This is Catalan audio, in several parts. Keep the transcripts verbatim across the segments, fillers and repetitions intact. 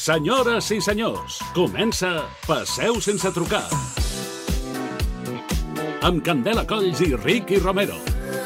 Senyores i senyors, comença Passeu sense trucar. Amb Candela Colls i Ricky Romero.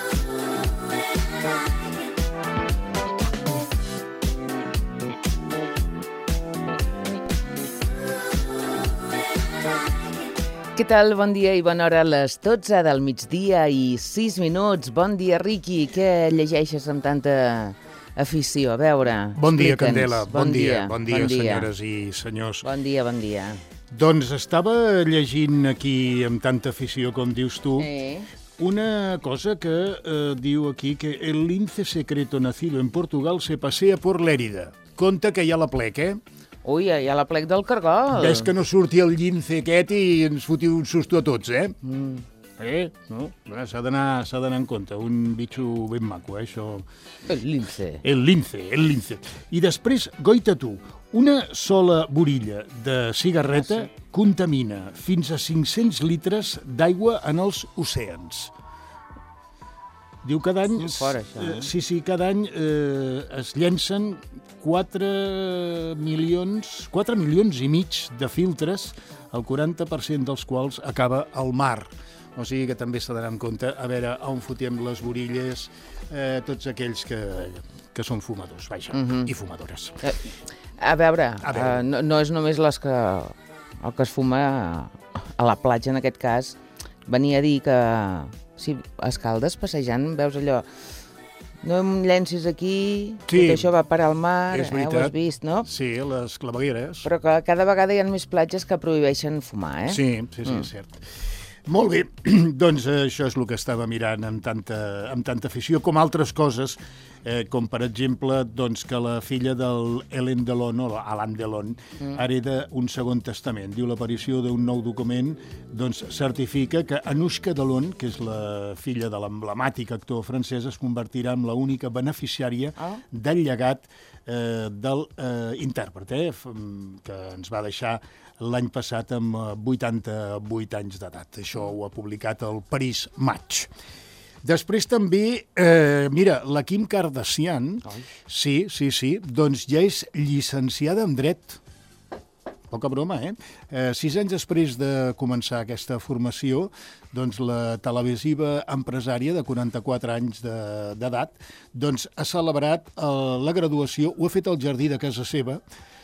Què tal? Bon dia i bona hora a les dotze del migdia i sis minuts. Bon dia, Riqui. Què llegeixes amb tanta afició? A veure, Bon dia, explica'ns. Candela. Bon, Bon dia, dia, bon dia, bon dia. senyores i senyors. Bon dia, bon dia. Doncs estava llegint aquí amb tanta afició, com dius tu, Eh? una cosa que eh, diu aquí que el lince secreto nacido en Portugal se pasea por Lérida. Compte que hi ha la plec, eh? Ui, hi ha la plec del cargol. Ves que no surti el lince aquest i ens fotiu un susto a tots, eh? Mm. Eh? No? S'ha d'anar s'ha d'anar en compte. Un bitxo ben maco, eh, això. El lince. El lince, el lince. I després, goita tu, una sola borilla de cigarreta Ah, sí? contamina fins a cinc-cents litres d'aigua en els oceans. Diu cada any... És fort, això, eh? eh, Sí, sí, cada any eh, es llencen quatre milions, quatre milions i mig de filtres, el quaranta per cent dels quals acaba al mar. O sigui que també s'ha d'anar en compte a veure on fotem les borilles, eh, tots aquells que, que són fumadors, vaja, Mhm. i fumadores. Eh, a veure, A veure. eh, no, no és només les que, el que es fuma a, a la platja, en aquest cas. Venia a dir que si a Escaldes, passejant, veus allò, no em llencis aquí, Sí, tot això va parar al mar, és eh, ho veritat. has vist, no? Sí, les clavegueres. Però que cada vegada hi ha més platges que prohibeixen fumar, eh? Sí, sí, sí, Mm. és cert. Molt bé, doncs eh, això és el que estava mirant amb tanta, amb tanta afició, com altres coses, eh, com per exemple doncs, que la filla del Alain Delon, o Alain Delon, mm. hereda un segon testament. Diu l'aparició d'un nou document doncs, certifica que Anoushka Delon, que és la filla de l'emblemàtic actor francès, es convertirà en l'única beneficiària Ah. del llegat eh, del eh, intèrpret, eh, f- que ens va deixar l'any passat amb eh, vuitanta-vuit anys d'edat. Això ho ha publicat el Paris Match. Després també, eh, mira, la Kim Kardashian, sí, sí, sí, doncs ja és llicenciada en dret. Poca broma, eh? eh? Sis anys després de començar aquesta formació, doncs la televisiva empresària de quaranta-quatre anys de- d'edat doncs ha celebrat eh, la graduació, ho ha fet al jardí de casa seva,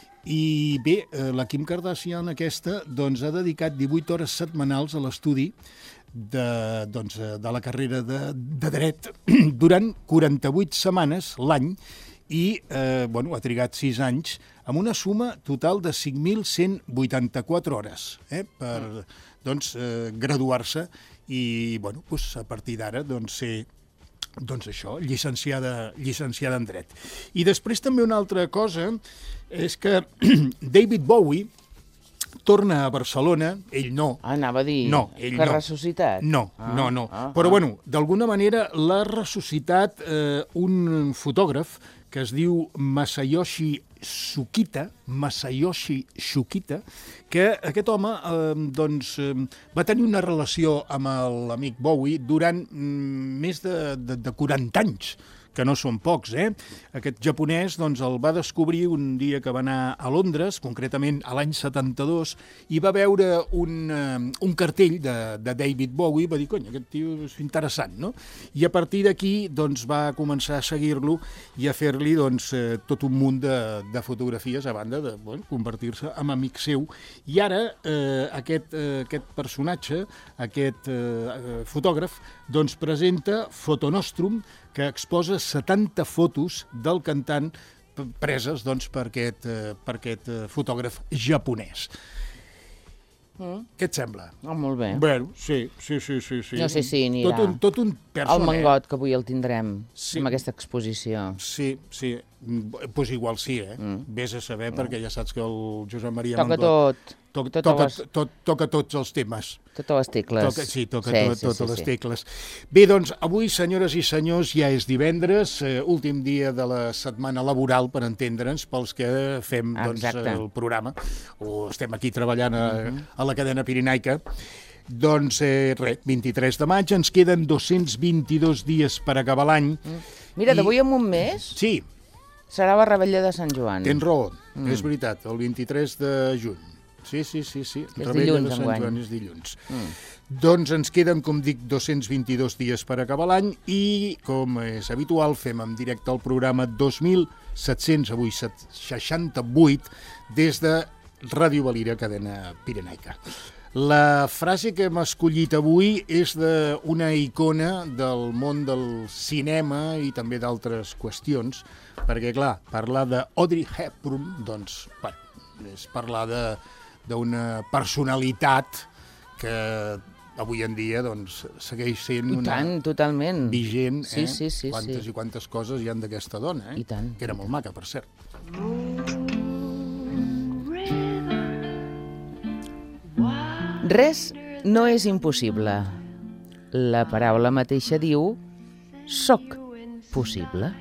i bé, eh, la Kim Kardashian aquesta doncs, ha dedicat divuit hores setmanals a l'estudi de, doncs, eh, de la carrera de, de dret durant quaranta-vuit setmanes l'any i eh, bueno, ha trigat sis anys amb una suma total de cinc mil cent vuitanta-quatre hores eh, per doncs, eh, graduar-se i bueno, doncs, a partir d'ara doncs, ser doncs això, llicenciada, llicenciada en dret. I després també una altra cosa és que David Bowie torna a Barcelona, ell no, Ah, anava a dir No, ell que no. ressuscitat. no, Ah, no, no. ah, Però, ah. bueno, d'alguna manera l'ha ressuscitat eh, un fotògraf que es diu Masayoshi Tsukita, Masayoshi Tsukita, que aquest home eh, doncs, eh, va tenir una relació amb l'amic Bowie durant mm, més de, de, de quaranta anys, que no són pocs, eh? Aquest japonès doncs, el va descobrir un dia que va anar a Londres, concretament a l'any setanta-dos, i va veure un, eh, un cartell de, de David Bowie, va dir, cony, aquest tio és interessant, no? I a partir d'aquí doncs, va començar a seguir-lo i a fer-li doncs, eh, tot un munt de, de fotografies a banda de bueno, convertir-se en amic seu. I ara eh, aquest, eh, aquest personatge, aquest eh, fotògraf, doncs, presenta Fotonostrum, que exposa setanta fotos del cantant preses doncs, per aquest, eh, per aquest eh, fotògraf japonès. Mm. Què et sembla? Oh, molt bé. Bueno, sí, sí, sí, sí, sí. No sé si anirà. Tot un, tot un personet. El mangot, que avui el tindrem Sí. amb aquesta exposició. Sí, sí. Doncs pues igual sí, eh? Mm. Vés a saber, perquè ja saps que el Josep Maria Toca Mangot... tot. Toca, Totes toca, les- tot, toca tots els temes. Totes les tecles. Toca, sí, toca Sí, tot, sí, totes sí, les sí. tecles. Bé, doncs, avui, senyores i senyors, ja és divendres, eh, últim dia de la setmana laboral, per entendre'ns, pels que fem doncs, Exacte. el programa, o estem aquí treballant a, a la cadena pirinaica. Doncs, eh, res, vint-i-tres de maig, ens queden dos-cents vint-i-dos dies per acabar l'any. Mira, I- d'avui en un mes Sí, serà la rebel·lió de Sant Joan. tens raó, mm. és veritat, el vint-i-tres de juny. Sí, sí, sí, sí. És dilluns, de Sant enguany. Joan, és dilluns. Mm. Doncs ens queden, com dic, dos-cents vint-i-dos dies per acabar l'any i, com és habitual, fem en directe el programa dos mil set-cents, avui seixanta-vuit, des de Ràdio Valira, cadena pirenaica. La frase que hem escollit avui és d'una icona del món del cinema i també d'altres qüestions, perquè, clar, parlar d'Audrey Hepburn, doncs, bueno, és parlar de d'una personalitat que avui en dia doncs, segueix sent una... I tant, totalment. Vigent, sí, eh? Sí, sí, quantes sí. i quantes coses hi han d'aquesta dona, eh? I tant. Que era molt maca, per cert. Res no és impossible. La paraula mateixa diu soc possible.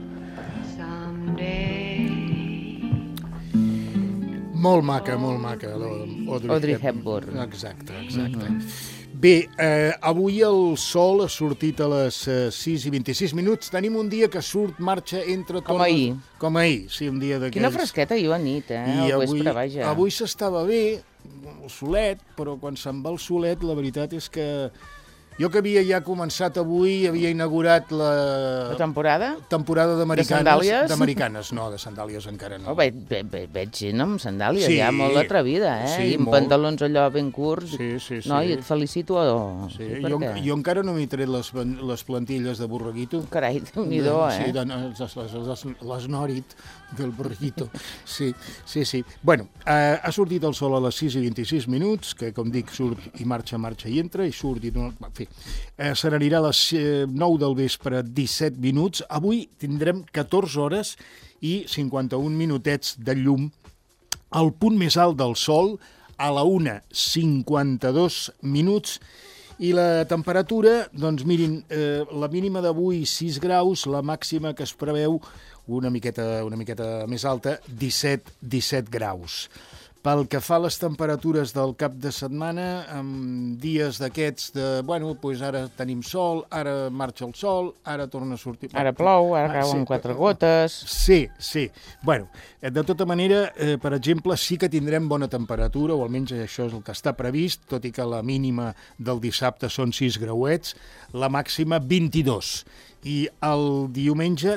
Molt maca, molt maca, l'Audrey Audrey Hepburn. Hepburn. Exacte, exacte. Mm-hmm. Bé, eh, avui el sol ha sortit a les eh, sis i vint-i-sis minuts. Tenim un dia que surt, marxa, entra... Com ahir. Com ahir, sí, un dia d'aquells. Quina fresqueta ahir a nit, eh? I al avui, vespre, vaja. Avui s'estava bé, el solet, però quan se'n va el solet, la veritat és que... Jo que havia ja començat avui, havia inaugurat la... La temporada? Temporada d'americanes. De sandàlies? D'americanes, no, de sandàlies encara no. Oh, veig, veig, veig gent amb sandàlies, Sí, ja molt atrevida, eh? sí, I amb molt. pantalons allò ben curts. Sí, sí, sí. No, i et felicito. O... Sí, sí, jo, perquè... jo encara no m'he tret les, les plantilles de borreguito. Carai, déu-n'hi-do, eh? Sí, de, les, les, les, les norit del borreguito. Sí, sí, sí. Bueno, eh, ha sortit el sol a les sis i vint-i-sis minuts, que com dic, surt i marxa, marxa i entra, i surt i... No, en fi, eh, se n'anirà a les eh, nou del vespre, disset minuts. Avui tindrem catorze hores i cinquanta-un minutets de llum al punt més alt del sol, a la una cinquanta-dos minuts, i la temperatura, doncs mirin, eh, la mínima d'avui sis graus, la màxima que es preveu una miqueta, una miqueta més alta, disset, disset graus. Pel que fa a les temperatures del cap de setmana, amb dies d'aquests de, bueno, doncs ara tenim sol, ara marxa el sol, ara torna a sortir... Ara plou, ara Ah, cauen sí. quatre gotes... Sí, sí. Bueno, de tota manera, eh, per exemple, sí que tindrem bona temperatura, o almenys això és el que està previst, tot i que la mínima del dissabte són sis grauets, la màxima vint-i-dos. I el diumenge,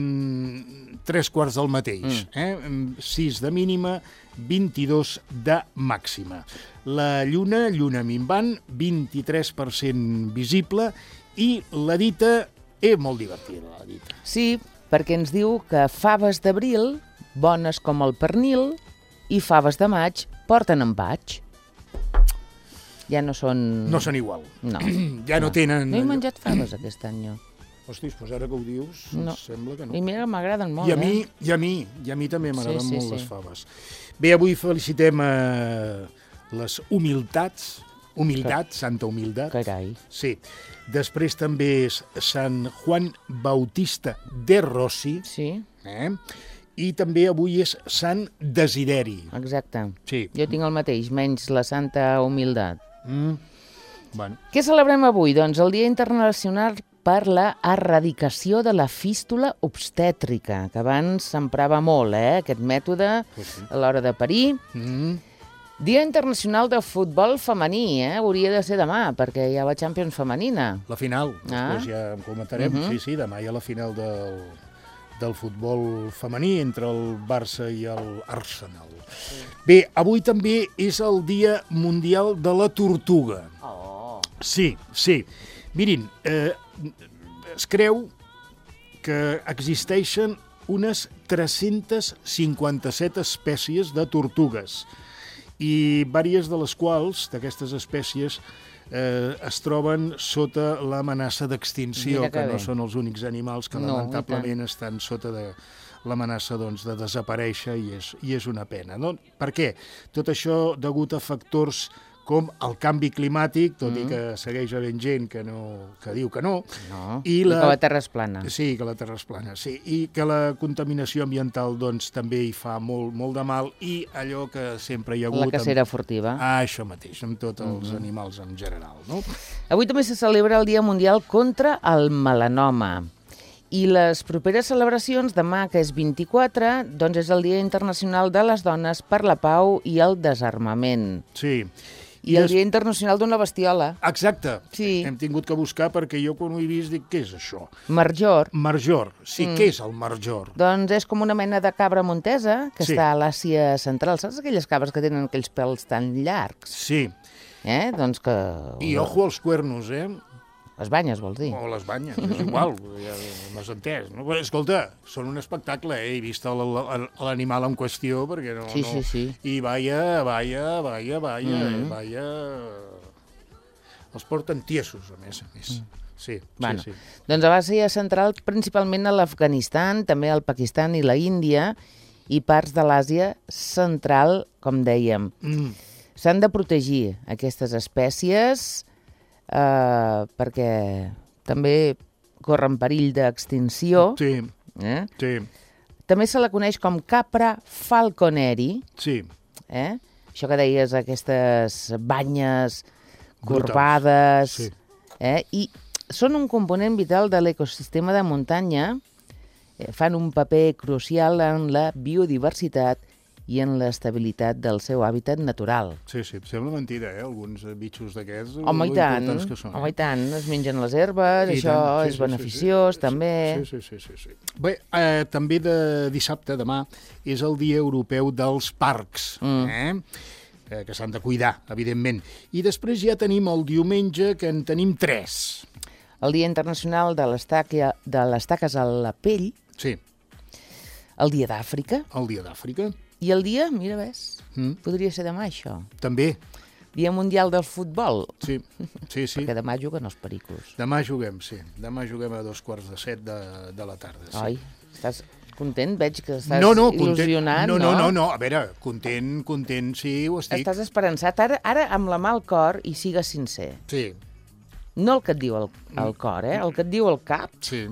mmm, tres quarts del mateix. Mm. Eh? sis de mínima, vint-i-dos de màxima. La lluna, lluna minvant, vint-i-tres per cent visible, i la dita és molt divertida, la dita. Sí, perquè ens diu que faves d'abril, bones com el pernil, i faves de maig porten empaig. Ja no són... No són igual. No. Ja no, no tenen... No he menjat faves aquest any, jo. Hostis, doncs ara que ho dius, No. sembla que no. I mira, m'agraden molt, I a mi, eh? i a mi, i a mi també m'agraden Sí, sí, molt sí. les faves. Bé, avui felicitem eh, les humilitats, humilitat, santa humilitat. Carai. Sí. Després també és Sant Juan Bautista de Rossi, Sí, eh? I també avui és Sant Desideri. exacte. Sí. Jo tinc el mateix, menys la santa humilitat. Mm. Bueno, Què celebrem avui? Doncs el Dia Internacional per la erradicació de la fístula obstètrica, que abans s'emprava molt, eh, aquest mètode, Pues sí. a l'hora de parir. mm. Dia Internacional de Futbol Femení, eh? Hauria de ser demà, perquè hi ha la Champions femenina. La final, Ah. després ja en comentarem. Mhm. Sí, sí, demà hi ha la final del, del futbol femení entre el Barça i l'Arsenal. Bé, avui també és el Dia Mundial de la Tortuga. Oh. Sí, sí. Mirin, eh, es creu que existeixen unes tres-centes cinquanta-set espècies de tortugues, i diverses de les quals, d'aquestes espècies, eh, es troben sota l'amenaça d'extinció, Mira que que no bé. són els únics animals que No, i lamentablement estan sota de l'amenaça doncs, de desaparèixer, i és, i és una pena. No? Per què? Tot això degut a factors com el canvi climàtic, tot mm. i que segueix havent gent que, no, que diu que no, No, I i, la- que la Terra és plana. sí, que la Terra és plana, sí, i que la contaminació ambiental doncs, també hi fa molt, molt de mal, i allò que sempre hi ha hagut... La cacera furtiva. Amb... Ah, això mateix, amb tots els mm-hmm. animals en general, no? Avui també se celebra el Dia Mundial contra el melanoma. I les properes celebracions, demà, que és vint-i-quatre, doncs és el Dia Internacional de les Dones per la Pau i el Desarmament. Sí. I, I el Dia Internacional d'una bestiola. Exacte. Sí. Hem tingut que buscar perquè jo quan ho he vist dic, què és això? Marjor. Marjor. Sí, mm. què és el marjor? Doncs és com una mena de cabra montesa que sí. està a l'Àsia central. Saps aquelles cabres que tenen aquells pèls tan llargs? Sí. Eh? Doncs que... I ojo als cuernos, eh? Les banyes, vols dir? O les banyes, és igual, ja m'has entès. No? Escolta, són un espectacle, eh? He vist l'animal en qüestió, perquè no... Sí, sí, sí. I vaya, vaya, vaya, vaya, mm-hmm. vaya... Els porten tiesos, a més, a més. Mm. Sí, bueno, sí, sí. Doncs a l'Àsia central, principalment a l'Afganistan, també al Pakistan i la Índia, i parts de l'Àsia central, com dèiem. Mm. S'han de protegir aquestes espècies... Uh, perquè també corren perill d'extinció. Sí, eh? sí. També se la coneix com capra falconeri. Sí. Eh? Això que deies, aquestes banyes corbades. Sí. Eh? I són un component vital de l'ecosistema de muntanya, eh, fan un paper crucial en la biodiversitat i en l'estabilitat del seu hàbitat natural. Sí, sí, sembla mentida, eh? Alguns bitxos d'aquests... Home, i tant, que són, home, eh? i tant, es mengen les herbes, I això tant. Sí, és sí, beneficiós, sí, sí, també. Sí, sí, sí, sí, sí. Bé, eh, també de dissabte, demà, és el Dia Europeu dels Parcs, mm. eh? eh? que s'han de cuidar, evidentment. I després ja tenim el diumenge, que en tenim tres. El Dia Internacional de les taca- de les taques a la pell. Sí. El Dia d'Àfrica. El Dia d'Àfrica. I el dia, mira, ves, Mm. podria ser demà, això. També. Dia Mundial del Futbol. Sí, sí, sí. Perquè demà juguen els pericos. Demà juguem, sí. Demà juguem a dos quarts de set de, de la tarda. Sí. Oi, estàs content? Veig que estàs no, no, il·lusionat, no? no? No, no, no, a veure, content, content, sí, ho estic. Estàs esperançat. Ara, ara amb la mà al cor, i sigues sincer. Sí. No el que et diu el, el cor, eh? El que et diu el cap. Sí.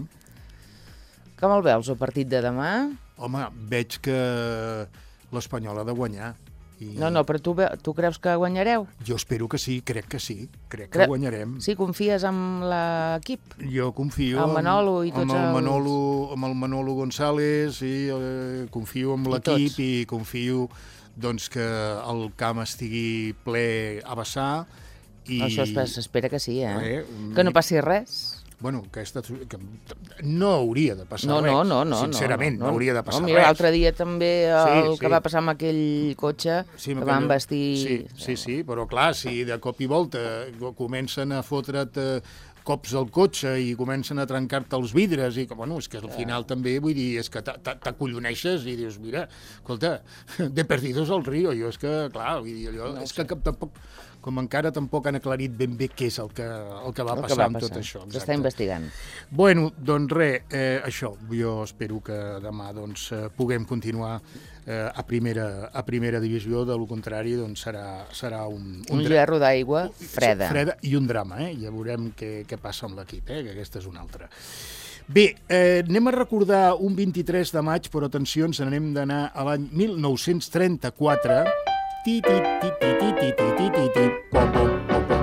Com el veus, el partit de demà? Home, veig que l'Espanyol ha de guanyar. I... No, no, però tu, ve- tu creus que guanyareu? Jo espero que sí, crec que sí, crec que Cre- guanyarem. Sí, confies en l'equip? Jo confio El Manolo i tots amb el els- Manolo, amb el Manolo González, i eh, confio en I l'equip tots. i confio doncs, que el camp estigui ple a vessar. I... Això es- s'espera que sí, eh? Eh, Que no passi res. Bueno, aquesta, que no hauria de passar No, res. no, no, no. Sincerament, no, no, no hauria de passar no, mira, res. l'altre dia també el Sí, sí. que va passar amb aquell cotxe Sí, que amb van aquella- vestir... Sí, sí, sí, però clar, si de cop i volta comencen a fotre't eh, cops al cotxe i comencen a trencar-te els vidres i que, bueno, és que al final també, vull dir, és que t'a- t'a- t'acolloneixes i dius, mira, escolta, de perdidos al río, jo és que, clar, vull dir, allò, No és que cap- tampoc, com encara tampoc han aclarit ben bé què és el que, el que va el que passar va amb tot passar. això. S'està investigant. Bueno, doncs res, eh, això, jo espero que demà doncs, eh, puguem continuar eh, a, primera, a primera divisió, de lo contrari doncs, serà, serà un, Un dra- gerro d'aigua freda. freda i un drama, eh? Ja veurem què, què passa amb l'equip, eh? Que aquesta és una altra. Bé, eh, anem a recordar un vint-i-tres de maig, però atenció, ens n'anem d'anar a l'any mil nou-cents trenta-quatre. Ti, ti, ti, ti, ti, ti, ti, ti, ti, ti, pom, pom, pom, pom.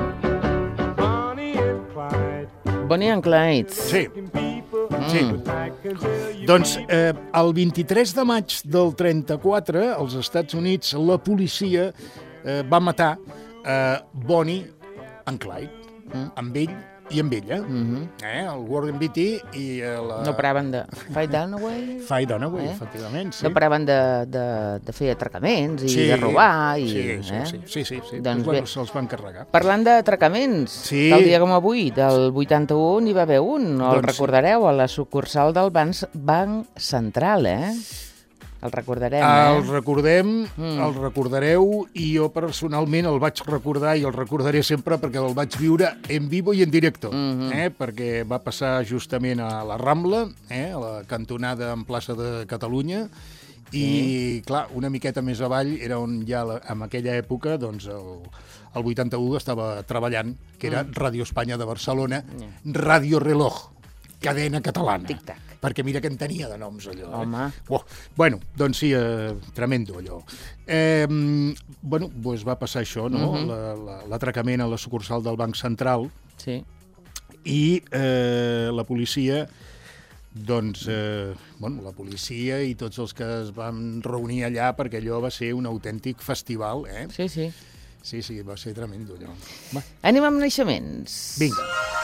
Bonnie and Clyde. Sí, sí. Doncs eh, el vint-i-tres de maig del trenta-quatre, als Estats Units, la policia eh, va matar eh, Bonnie and Clyde, Mm. amb ell i amb ella, Mhm. eh, el Warren Beatty i eh, la... No paraven de... Fight Dunaway? Faye Dunaway, Eh? efectivament, sí. No paraven de, de, de fer atracaments i Sí, de robar. I, sí, sí, eh? sí, sí, sí, sí. Doncs Doncs bueno, bé. se'ls van carregar. Parlant d'atracaments, Sí. tal dia com avui, del vuitanta-u, n'hi va haver un, no el Doncs sí. recordareu, a la sucursal del Banc, Banc Central, eh? El recordarem, El eh? recordem, Mm. el recordareu, i jo personalment el vaig recordar i el recordaré sempre perquè el vaig viure en vivo i en directo, Mhm. eh? Perquè va passar justament a la Rambla, eh? A la cantonada en plaça de Catalunya, i, clar, una miqueta més avall era on ja, la- en aquella època, doncs, el, el vuitanta-u estava treballant, que era Ràdio Espanya de Barcelona, Ràdio Reloj, cadena catalana. Tic-tac. Perquè mira que en tenia de noms, allò. Home. Eh? Oh, bueno, doncs sí, eh, tremendo, allò. Eh, bueno, doncs va passar això, no? Mhm. La- la- L'atracament a la sucursal del Banc Central, Sí. i eh, la policia doncs, eh, bueno, la policia i tots els que es van reunir allà, perquè allò va ser un autèntic festival, eh? Sí, sí. Sí, sí, va ser tremendo, allò. Va. Anem amb naixements. Vinga.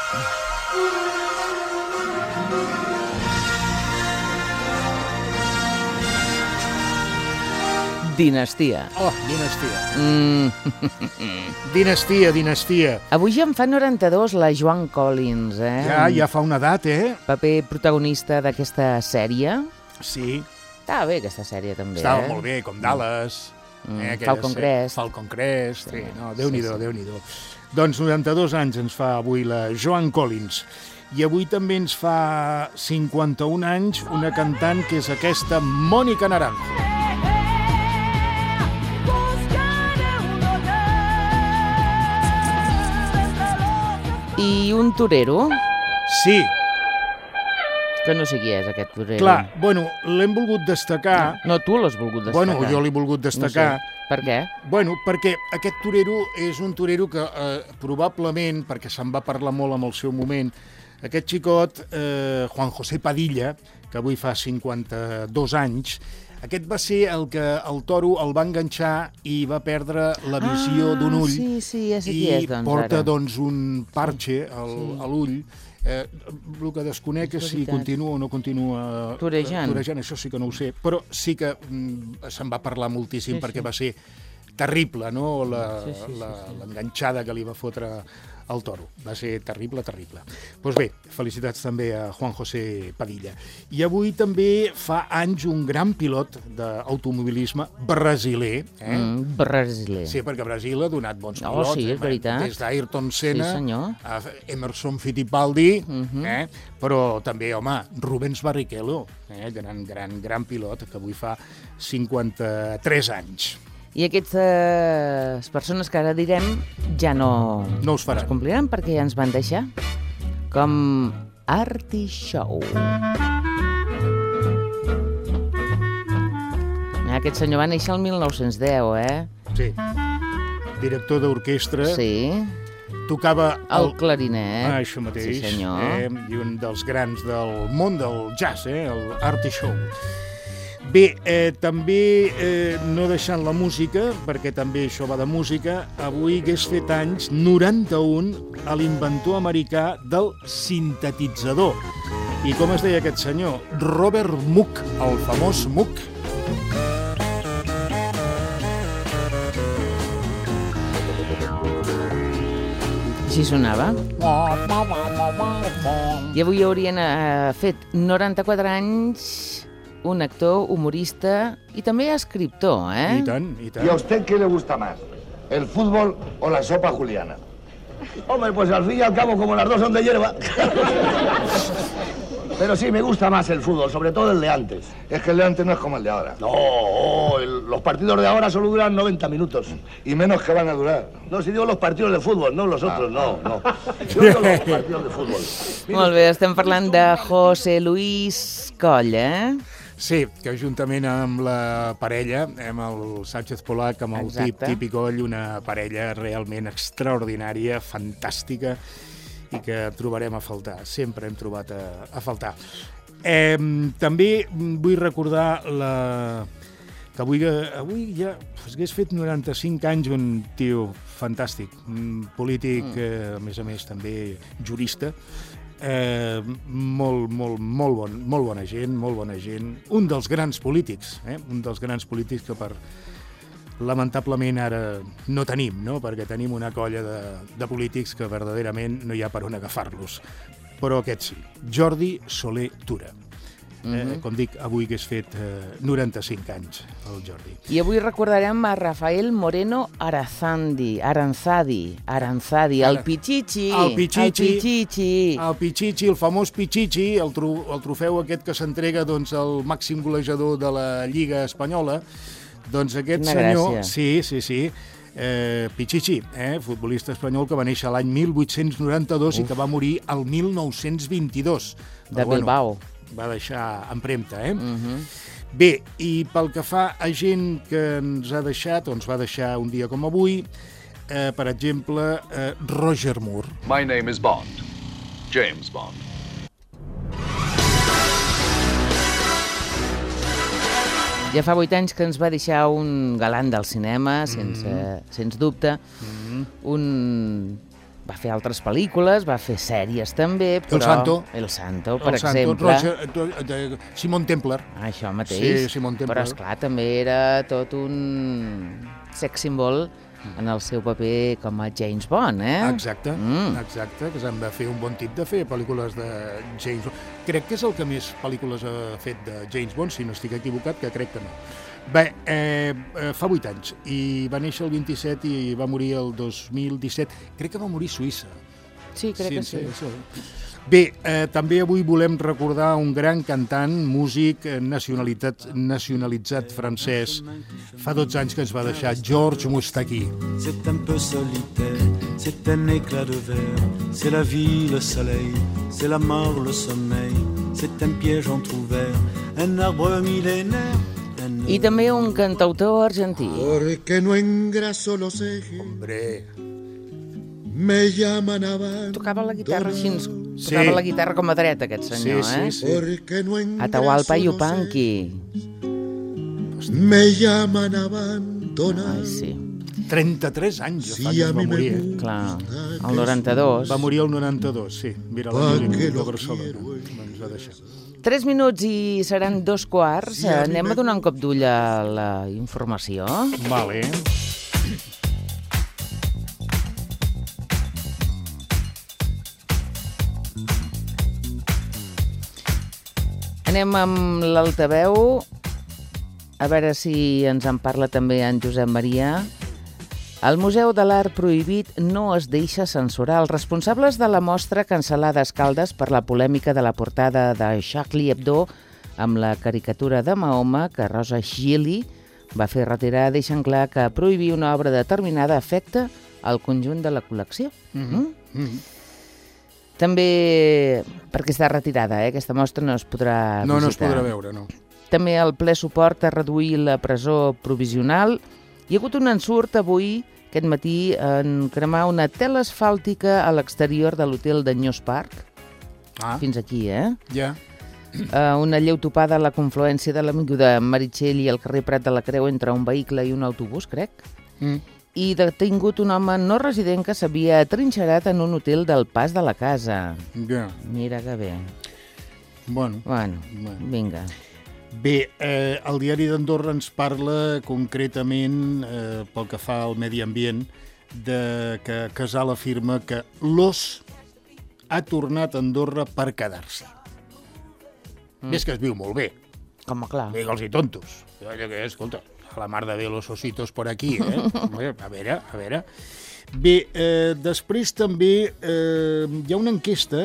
Dinastia. Oh, dinastia. Mm. Dinastia, dinastia. Avui ja en fa noranta-dos la Joan Collins, eh? Ja, ja fa una edat, eh? Paper protagonista d'aquesta sèrie. Sí. Estava bé, aquesta sèrie, també, Estava eh? molt bé, com Dallas. Mm, eh, Falcon Crest. Falcon Crest, sí, Sí, no, Déu-n'hi-do, sí, sí. Déu-n'hi-do. Doncs noranta-dos anys ens fa avui la Joan Collins. I avui també ens fa cinquanta-un anys una cantant que és aquesta Mónica Naranjo. I un torero, Sí, que no sé qui és aquest torero. clar, bueno, l'hem volgut destacar. No, tu l'has volgut destacar. Bueno, jo l'he volgut destacar. No sé. Per què? Bueno, perquè aquest torero és un torero que eh, probablement, perquè se'n va parlar molt en el seu moment, aquest xicot, eh, Juan José Padilla, que avui fa cinquanta-dos anys, aquest va ser el que el toro el va enganxar i va perdre la visió Ah, d'un ull. sí, sí, ja sé I qui és, doncs, porta, ara. doncs, un parxe al, Sí. a l'ull. Eh, el que desconec és És si veritat. continua o no continua Torejant. eh, torejant, això sí que no ho sé, però sí que mm, se'n va parlar moltíssim Sí, perquè sí. va ser terrible, no?, la, Sí, sí, sí, la, sí. l'enganxada que li va fotre al toro. Va ser terrible, terrible. Doncs bé, felicitats també a Juan José Padilla. I avui també fa anys un gran pilot d'automobilisme brasiler. Eh? Mm, brasiler. Sí, perquè Brasil ha donat bons Oh, pilots. sí, és eh? veritat. Des d'Ayrton Senna, Sí, senyor. a Emerson Fittipaldi, Mhm. eh? Però també, home, Rubens Barrichello, eh? gran, gran, gran pilot, que avui fa cinquanta-tres anys. I aquestes persones que ara direm ja no, No us faran. es compliran perquè ja ens van deixar. Com Artie Shaw. Aquest senyor va néixer el mil nou-cents deu, eh? Sí. Director d'orquestra. Sí, Tocava el clarinet. Ah, això mateix. Sí, senyor. Eh? I un dels grans del món del jazz, eh? El Artie Shaw. Bé, eh, també, eh, no deixant la música, perquè també això va de música, avui hagués fet anys noranta-un a l'inventor americà del sintetitzador. I com es deia aquest senyor? Robert Moog, el famós Moog. Així sonava. I avui haurien eh, fet noranta-quatre anys un actor, humorista i també escriptor, eh? I tant, i ¿Y a tant. usted qué le gusta más? ¿El fútbol o la sopa juliana? Hombre, pues al fin y al cabo, como las dos son de hierba. Pero sí, me gusta más el fútbol, sobre todo el de antes. Es que el de antes no es como el de ahora. No, oh, el- los partidos de ahora solo duran noventa minutos. Y menos que van a durar. No, si digo los partidos de fútbol, no los otros, no, no. Yo digo los partidos de fútbol. Molt bé, estem parlant de José Luis Coll, eh? Sí, que juntament amb la parella, amb el Sánchez Polac, amb el tip, Exacte. Tipi Coll, una parella realment extraordinària, fantàstica, i que trobarem a faltar. Sempre hem trobat a, a faltar. Eh, també vull recordar la... que avui, avui ja hagués fet noranta-cinc anys un tio fantàstic, un polític, eh, a més a més també jurista, eh, molt, molt, molt, bon, molt bona gent, molt bona gent, un dels grans polítics, eh, un dels grans polítics que per lamentablement ara no tenim, no? Perquè tenim una colla de, de polítics que verdaderament no hi ha per on agafar-los. Però aquest sí, Jordi Soler Tura. Eh, com dic, avui hagués fet eh, noranta-cinc anys, el Jordi. I avui recordarem a Rafael Moreno Aranzadi, Aranzadi, Aranzadi, el Ara- Pichichi. El Pichichi. El Pichichi. El Pichichi, el famós Pichichi, el, tro el trofeu aquest que s'entrega doncs, al màxim golejador de la Lliga Espanyola, doncs aquest Quina senyor... gràcia. Sí, sí, sí. Eh, Pichichi, eh, futbolista espanyol que va néixer l'any mil vuit-cents noranta-dos i que va morir el mil nou-cents vint-i-dos. De Però, Bilbao. va deixar empremta, eh? Mhm. Bé, i pel que fa a gent que ens ha deixat, o ens va deixar un dia com avui, eh, per exemple, eh, Roger Moore. My name is Bond. James Bond. Ja fa vuit anys que ens va deixar un galant del cinema, sense, mm. sens dubte. Mm. Un... Va fer altres pel·lícules, va fer sèries també, però... El Santo. El Santo, per el exemple. Santo, Roger, de Simon Templar. Això mateix. Sí, Simon Templar. Però, esclar, també era tot un sex symbol en el seu paper com a James Bond, eh? Exacte, mm. exacte, que s'han de fer un bon tip de fer pel·lícules de James Bond. Crec que és el que més pel·lícules ha fet de James Bond, si no estic equivocat, que crec que no. Bé, eh, fa vuit anys, i va néixer el vint-i-set i va morir el dos mil disset. Crec que va morir a Suïssa. Sí, crec sí, que sí. sí. Bé, eh, també avui volem recordar un gran cantant, músic, nacionalitat, nacionalitzat francès. Fa dotze anys que ens va deixar, Georges Moustaki. C'est un peu solitaire, c'est un éclat de verre, c'est la vie, le soleil, c'est la mort, le sommeil, c'est un piège entrouvert, un arbre millénaire. I també un cantautor argentí. Porque no engraso los ejes. Hombre. Me llaman abandono. Tocava la guitarra així, tocava sí. la guitarra com a dreta, aquest senyor, sí, eh? Sí, sí. Porque no engraso Atahualpa Yupanqui. Me llaman abandonar. Ai, sí. trenta-tres anys ja Sí, fa que a es va mi me morir. gusta. Clar, el noranta-dos. Va morir el noranta-dos, sí. Mira la Pa Mili que de lo Barcelona. quiero. Ens va deixar. Tres minuts i seran dos quarts. Anem a donar un cop d'ull a la informació. Vale. Anem amb l'altaveu, a veure si ens en parla també en Josep Maria. El Museu de l'Art Prohibit no es deixa censurar. Els responsables de la mostra cancel·lada a Escaldes per la polèmica de la portada de Charlie Hebdo amb la caricatura de Mahoma que Rosa Gili va fer retirar, deixen clar que prohibir una obra determinada afecta el conjunt de la col·lecció. Mm-hmm. Mm-hmm. També, perquè està retirada, eh? Aquesta mostra no es podrà visitar. No, no es podrà veure, no. També el ple suport a reduir la presó provisional. Hi ha hagut un ensurt avui, aquest matí, en cremar una tela asfàltica a l'exterior de l'hotel de Nyos Park. Ah. Fins aquí, eh? Ja. Uh, una lleu topada a la confluència de l'avinguda Meritxell i el carrer Prat de la Creu entre un vehicle i un autobús, crec. Mm. I detingut un home no resident que s'havia atrinxerat en un hotel del Pas de la Casa. Ja. Mira que bé. Bueno. Bueno, bueno. vinga. Bé, eh, el diari d'Andorra ens parla concretament, eh, pel que fa al medi ambient, de que Casal afirma que l'os ha tornat a Andorra per quedar-s'hi. Mm. Ves que es viu molt bé. Com a clar. Digue'ls-hi tontos. Allò que, escolta, a la mar de bé los ositos por aquí, eh? A veure, a veure. Bé, eh, després també eh, hi ha una enquesta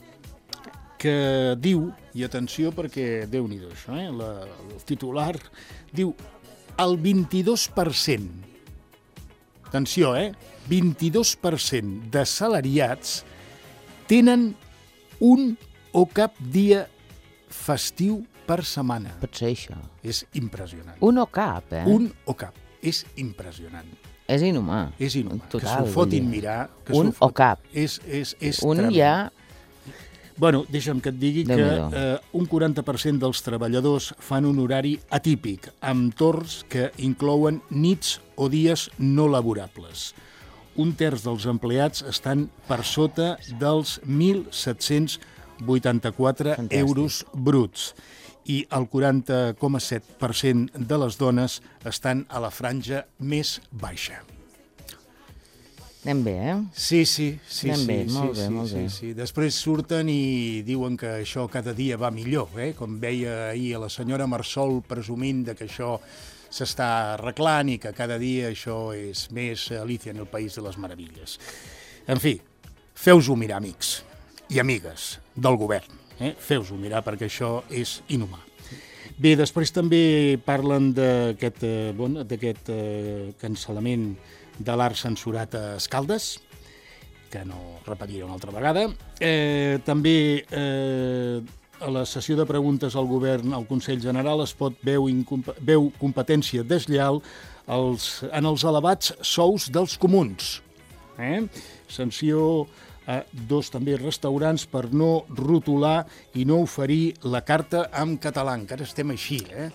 que diu, i atenció perquè Déu-n'hi-do això, eh? La, el titular diu el vint-i-dos per cent, atenció, eh? vint-i-dos per cent de salariats tenen un o cap dia festiu per setmana. Pot ser això. És impressionant. Un o cap, eh? Un o cap. És impressionant. És inhumà. És inhumà. Total, que s'ho fotin mirar. Que un o cap. És, és, és un tremend. ja... Bueno, deixa'm que et digui que eh, un quaranta per cent dels treballadors fan un horari atípic, amb torns que inclouen nits o dies no laborables. Un terç dels empleats estan per sota dels mil set-cents vuitanta-quatre Fantàstic. Euros bruts i el quaranta coma set per cent de les dones estan a la franja més baixa. Anem bé, eh? Sí, sí, sí. Anem sí, bé, sí, molt bé, sí, molt sí, bé. sí. Després surten i diuen que això cada dia va millor, eh? Com veia ahir a la senyora Marsol presumint de que això s'està arreglant i que cada dia això és més Alicia en el País de les Meravilles. En fi, feu-vos-ho mirar, amics i amigues del govern. Eh? Feu-vos-ho mirar perquè això és inhumà. Bé, després també parlen d'aquest eh, bon, d'aquest eh, cancel·lament de l'art censurat a Escaldes, que no repetiré una altra vegada. Eh, també eh, a la sessió de preguntes al govern, al Consell General, es pot veu, veu competència deslleial als, en els elevats sous dels comuns. Eh? Sanció a dos també restaurants per no rotular i no oferir la carta en català. Encara estem així, eh?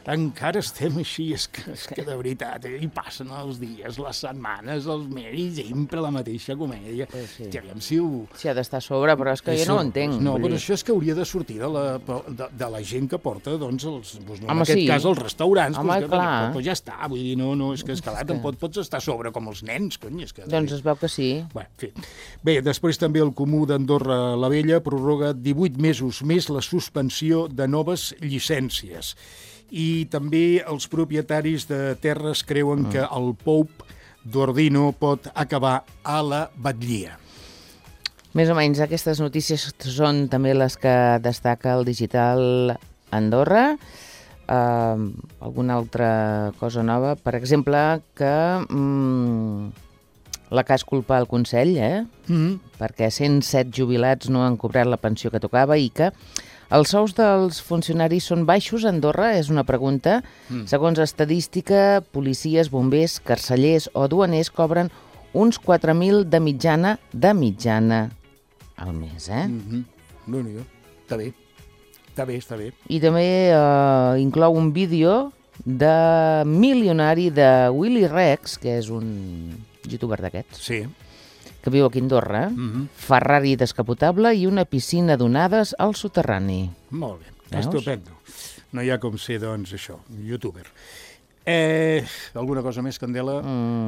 encara estem així, és que, és que de veritat, eh? I passen els dies, les setmanes, els mesos, sempre la mateixa comèdia. Pues sí. Ja aviam si ho... Sí, ha d'estar a sobre, però és que jo Això, no ho entenc. No, vull però dir. això és que hauria de sortir de la, de, de la gent que porta, doncs, els, doncs no, Home, en aquest sí. cas, els restaurants. Home, doncs, que, clar. Però, però ja està, vull dir, no, no és que, esclar, que- tampoc pots estar a sobre com els nens, cony. És que, Doncs es veu que sí. Bé, en fi. Bé, després també el Comú d'Andorra la Vella prorroga divuit mesos més la suspensió de noves llicències. I també els propietaris de terres creuen mm. que el Poup d'Ordino pot acabar a la batllia. Més o menys, aquestes notícies són també les que destaca el Digital Andorra. Uh, alguna altra cosa nova? Per exemple, que mm, la cas culpa el Consell, eh? Mm. perquè cent set jubilats no han cobrat la pensió que tocava i que els sous dels funcionaris són baixos a Andorra, és una pregunta. Mm. Segons estadística, policies, bombers, carcellers o duaners cobren uns quatre mil de mitjana, de mitjana al mes, eh? Mm-hmm. No-n'hi-do. Està bé. Està bé, està bé. I també eh, inclou un vídeo de milionari de Willy Rex, que és un youtuber d'aquests, Sí. que viu aquí a Andorra, Mm-hmm. Ferrari descapotable i una piscina d'onades al soterrani. Molt bé. Veus? Estupendo. No hi ha com ser, doncs, això, youtuber. Eh, alguna cosa més, Candela?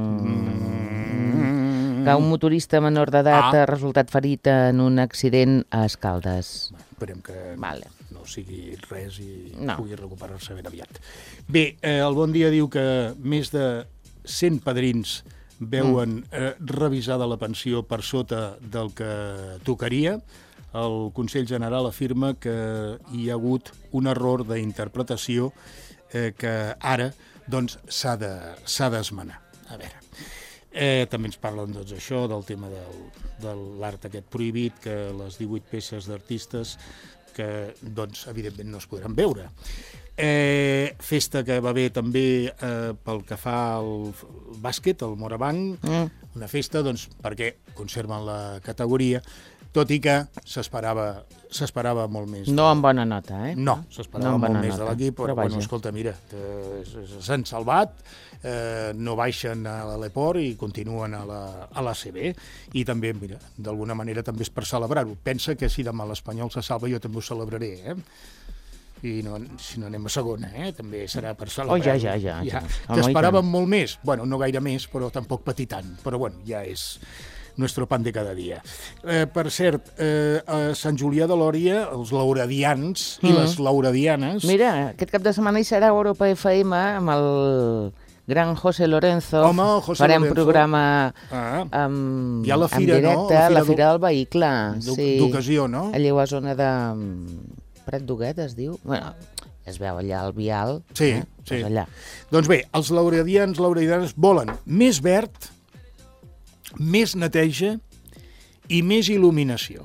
Mm. Que un motorista menor d'edat Ah. ha resultat ferit en un accident a Escaldes. Esperem que Vale. no sigui res i No. pugui recuperar-se ben aviat. Bé, eh, el Bon Dia diu que més de cent padrins veuen eh, revisada la pensió per sota del que tocaria. El Consell General afirma que hi ha hagut un error d'interpretació eh, que ara doncs, s'ha de, s'ha d'esmenar. A veure, eh, també ens parlen doncs, això del tema del, de l'art aquest prohibit, que les divuit peces d'artistes que doncs, evidentment no es podran veure. Eh, festa que va bé també eh, pel que fa al bàsquet, al Morabanc, Mm. una festa doncs, perquè conserven la categoria, tot i que s'esperava s'esperava molt més. No amb bona nota, eh? No, s'esperava No amb molt bona més de nota, l'equip, però, però bueno, vaja. escolta, mira, eh, s'han salvat, eh, no baixen a l'Eport i continuen a la, a la C B, i també, mira, d'alguna manera també és per celebrar-ho. Pensa que si demà l'Espanyol se salva jo també ho celebraré, eh? I no, si no anem a segona, eh? També serà per celebrar-ho. Oh, ja, ja, ja, ja. Home, T'esperàvem i tant. molt més, bueno, no gaire més, però tampoc patir tant, però bueno, ja és nuestro pan de cada dia. Eh, per cert, eh, a Sant Julià de Lòria, els lauradians i Mm. les lauradianes... Mira, aquest cap de setmana hi serà Europa F M amb el gran José Lorenzo. Home, el José Farem Lorenzo. programa Ah, amb, Hi ha la fira, en no? directe, La la fira fira, del vehicle. d'oc- Sí. d'ocasió, no? Allà a zona de Prat d'Huguet, es diu. Bueno, es veu allà al vial. Sí, eh? sí. Pues allà. Doncs bé, els lauradians, lauradianes volen més verd, més neteja i més il·luminació.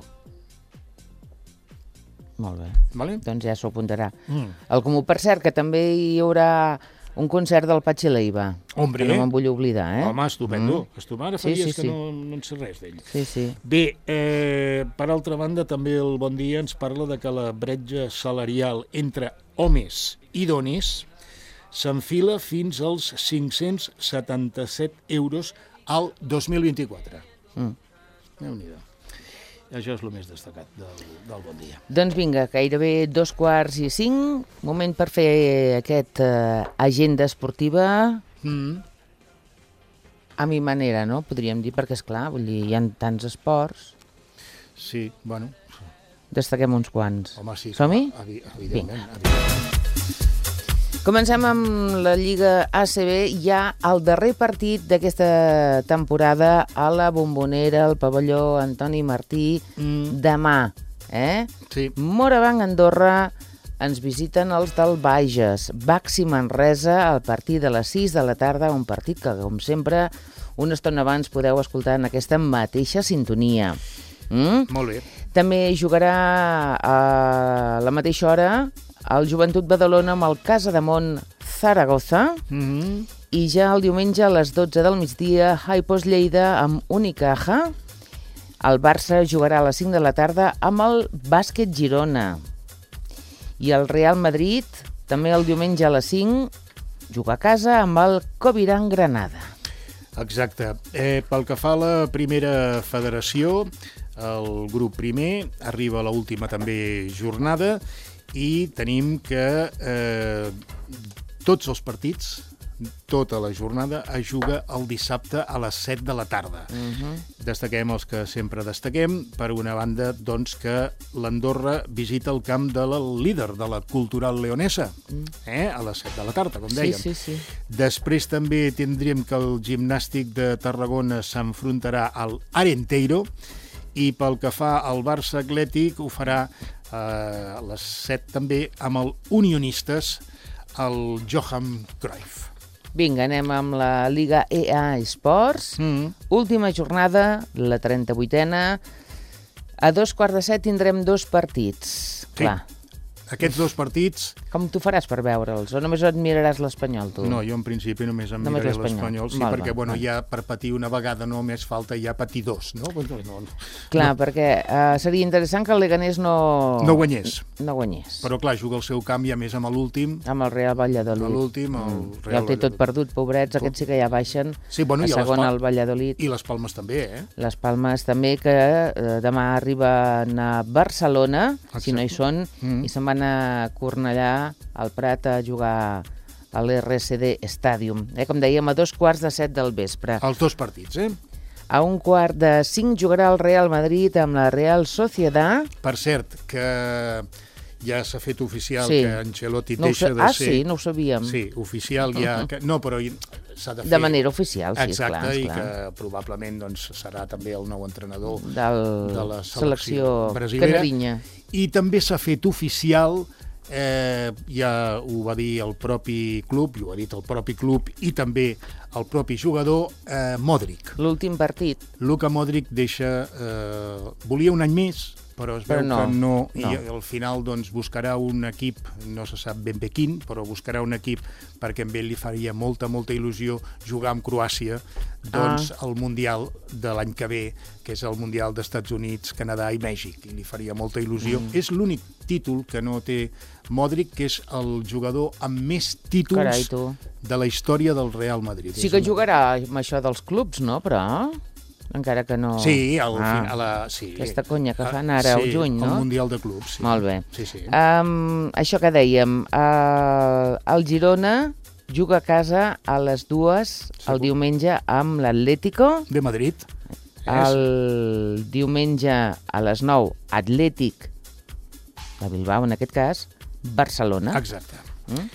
Molt bé. Vale? Doncs ja s'ho apuntarà. Mm. El Comú, per cert, que també hi haurà un concert del Patxi Leiva. Hombre. Que no me'n vull oblidar, eh? Home, estupendo. Mm. Estupendo. Ara fa Sí, dies sí, que sí. no, no en sé res d'ell. Sí, sí. Bé, eh, per altra banda, també el Bon Dia ens parla de que la bretxa salarial entre homes i dones s'enfila fins als cinc-cents setanta-set euros al dos mil vint-i-quatre. Mm. Déu-n'hi-do. Això és el més destacat del, del Bon Dia. Doncs vinga, gairebé dos quarts i cinc. Moment per fer aquest eh, agenda esportiva Mm. a mi manera, no? Podríem dir, perquè, esclar, vull dir, hi ha tants esports. Sí, bueno, Destaquem uns quants. home, sí. Som-hi? Evi evidentment, evidentment. Comencem amb la Lliga A C B, ja el darrer partit d'aquesta temporada a la Bombonera, al pavelló Antoni Martí, Mm. demà. Eh? Sí. Morabanc, Andorra, ens visiten els del Bages. Baxi Manresa, al partit de les sis de la tarda, un partit que, com sempre, una estona abans podeu escoltar en aquesta mateixa sintonia. Mm? Molt bé. També jugarà a la mateixa hora el Joventut Badalona amb el Casademont Zaragoza Mm -hmm. i ja el diumenge a les dotze del migdia Haipos Lleida amb Unicaja. El Barça jugarà a les cinc de la tarda amb el Bàsquet Girona. I el Real Madrid També el diumenge a les cinc, jugar a casa amb el Coviran Granada. Exacte. Eh, pel que fa a la primera federació, el grup primer arriba a l'última també jornada i tenim que eh, tots els partits, tota la jornada, es juga el dissabte a les set de la tarda. Uh-huh. Destaquem els que sempre destaquem. Per una banda, doncs, que l'Andorra visita el camp de la líder de la Cultural Leonesa, eh? a les set de la tarda, com dèiem. Sí, sí, sí. Després també tindríem que el Gimnàstic de Tarragona s'enfrontarà al Arenteiro i pel que fa al Barça Atlètic ho farà eh, a les set també amb el Unionistes, el Johan Cruyff. Vinga, anem amb la Liga E A Esports. Mm. Última jornada, la trenta-vuitena. A dos quarts de set tindrem dos partits. Sí. Clar. Aquests dos partits... Com t'ho faràs per veure'ls? O només et miraràs l'Espanyol, tu? No, jo en principi només em només miraré l'Espanyol, sí, val, perquè val, bueno, val. ja per patir una vegada només falta ja patir dos, no? no, no. Clar, no. perquè uh, seria interessant que el Leganés no... No guanyés. No guanyés. Però clar, juga el seu camp i a més amb l'últim... Amb el Real Valladolid. A l'últim, el mm. Real Ja el té tot Valladolid. perdut, pobrets, aquests sí que ja baixen sí, bueno, a segon Pal... al Valladolid. I les Palmes també, eh? Les Palmes també, que eh, demà arriben a Barcelona, exacte, si no hi són, mm. i se'n van a Cornellà, al Prat, a jugar a l'R S D Stadium. Eh, com dèiem, a dos quarts de set del vespre. Els dos partits, eh? A un quart de cinc jugarà el Real Madrid amb la Real Sociedad. Per cert, que ja s'ha fet oficial sí. que Ancelotti no deixa sa... de ah, ser... Ah, sí? No ho sabíem. Sí, oficial ja... Uh-huh. Que... No, però s'ha de fer... De manera oficial, sí, exacte, esclar. Exacte, i esclar. que probablement doncs, serà també el nou entrenador Del... de la selecció, selecció brasilera. Canarinya. I també s'ha fet oficial, eh, ja ho va dir el propi club, i ho ha dit el propi club, i també el propi jugador, eh, Modric. L'últim partit. Luka Modric deixa... Eh, volia un any més, però es però veu no, que no, i no. al final doncs, buscarà un equip, no se sap ben bé quin, però buscarà un equip perquè a ell li faria molta, molta il·lusió jugar amb Croàcia doncs, ah. el Mundial de l'any que ve, que és el Mundial d'Estats Units, Canadà i Mèxic, i li faria molta il·lusió. Mm. És l'únic títol que no té Modric, que és el jugador amb més títols Carai, de la història del Real Madrid. Sí que jugarà amb això dels clubs, no? Però... encara que no... Sí, al ah, fin, a la, sí. Aquesta conya que fan ara sí, al juny, no? Sí, el Mundial de Clubs. Sí. Molt bé. Sí, sí. Um, això que dèiem, uh, el Girona juga a casa a les dues sí, el diumenge amb l'Atlético. De Madrid. El diumenge a les nou, Atlètic de Bilbao, en aquest cas, Barcelona. Exacte. Mm?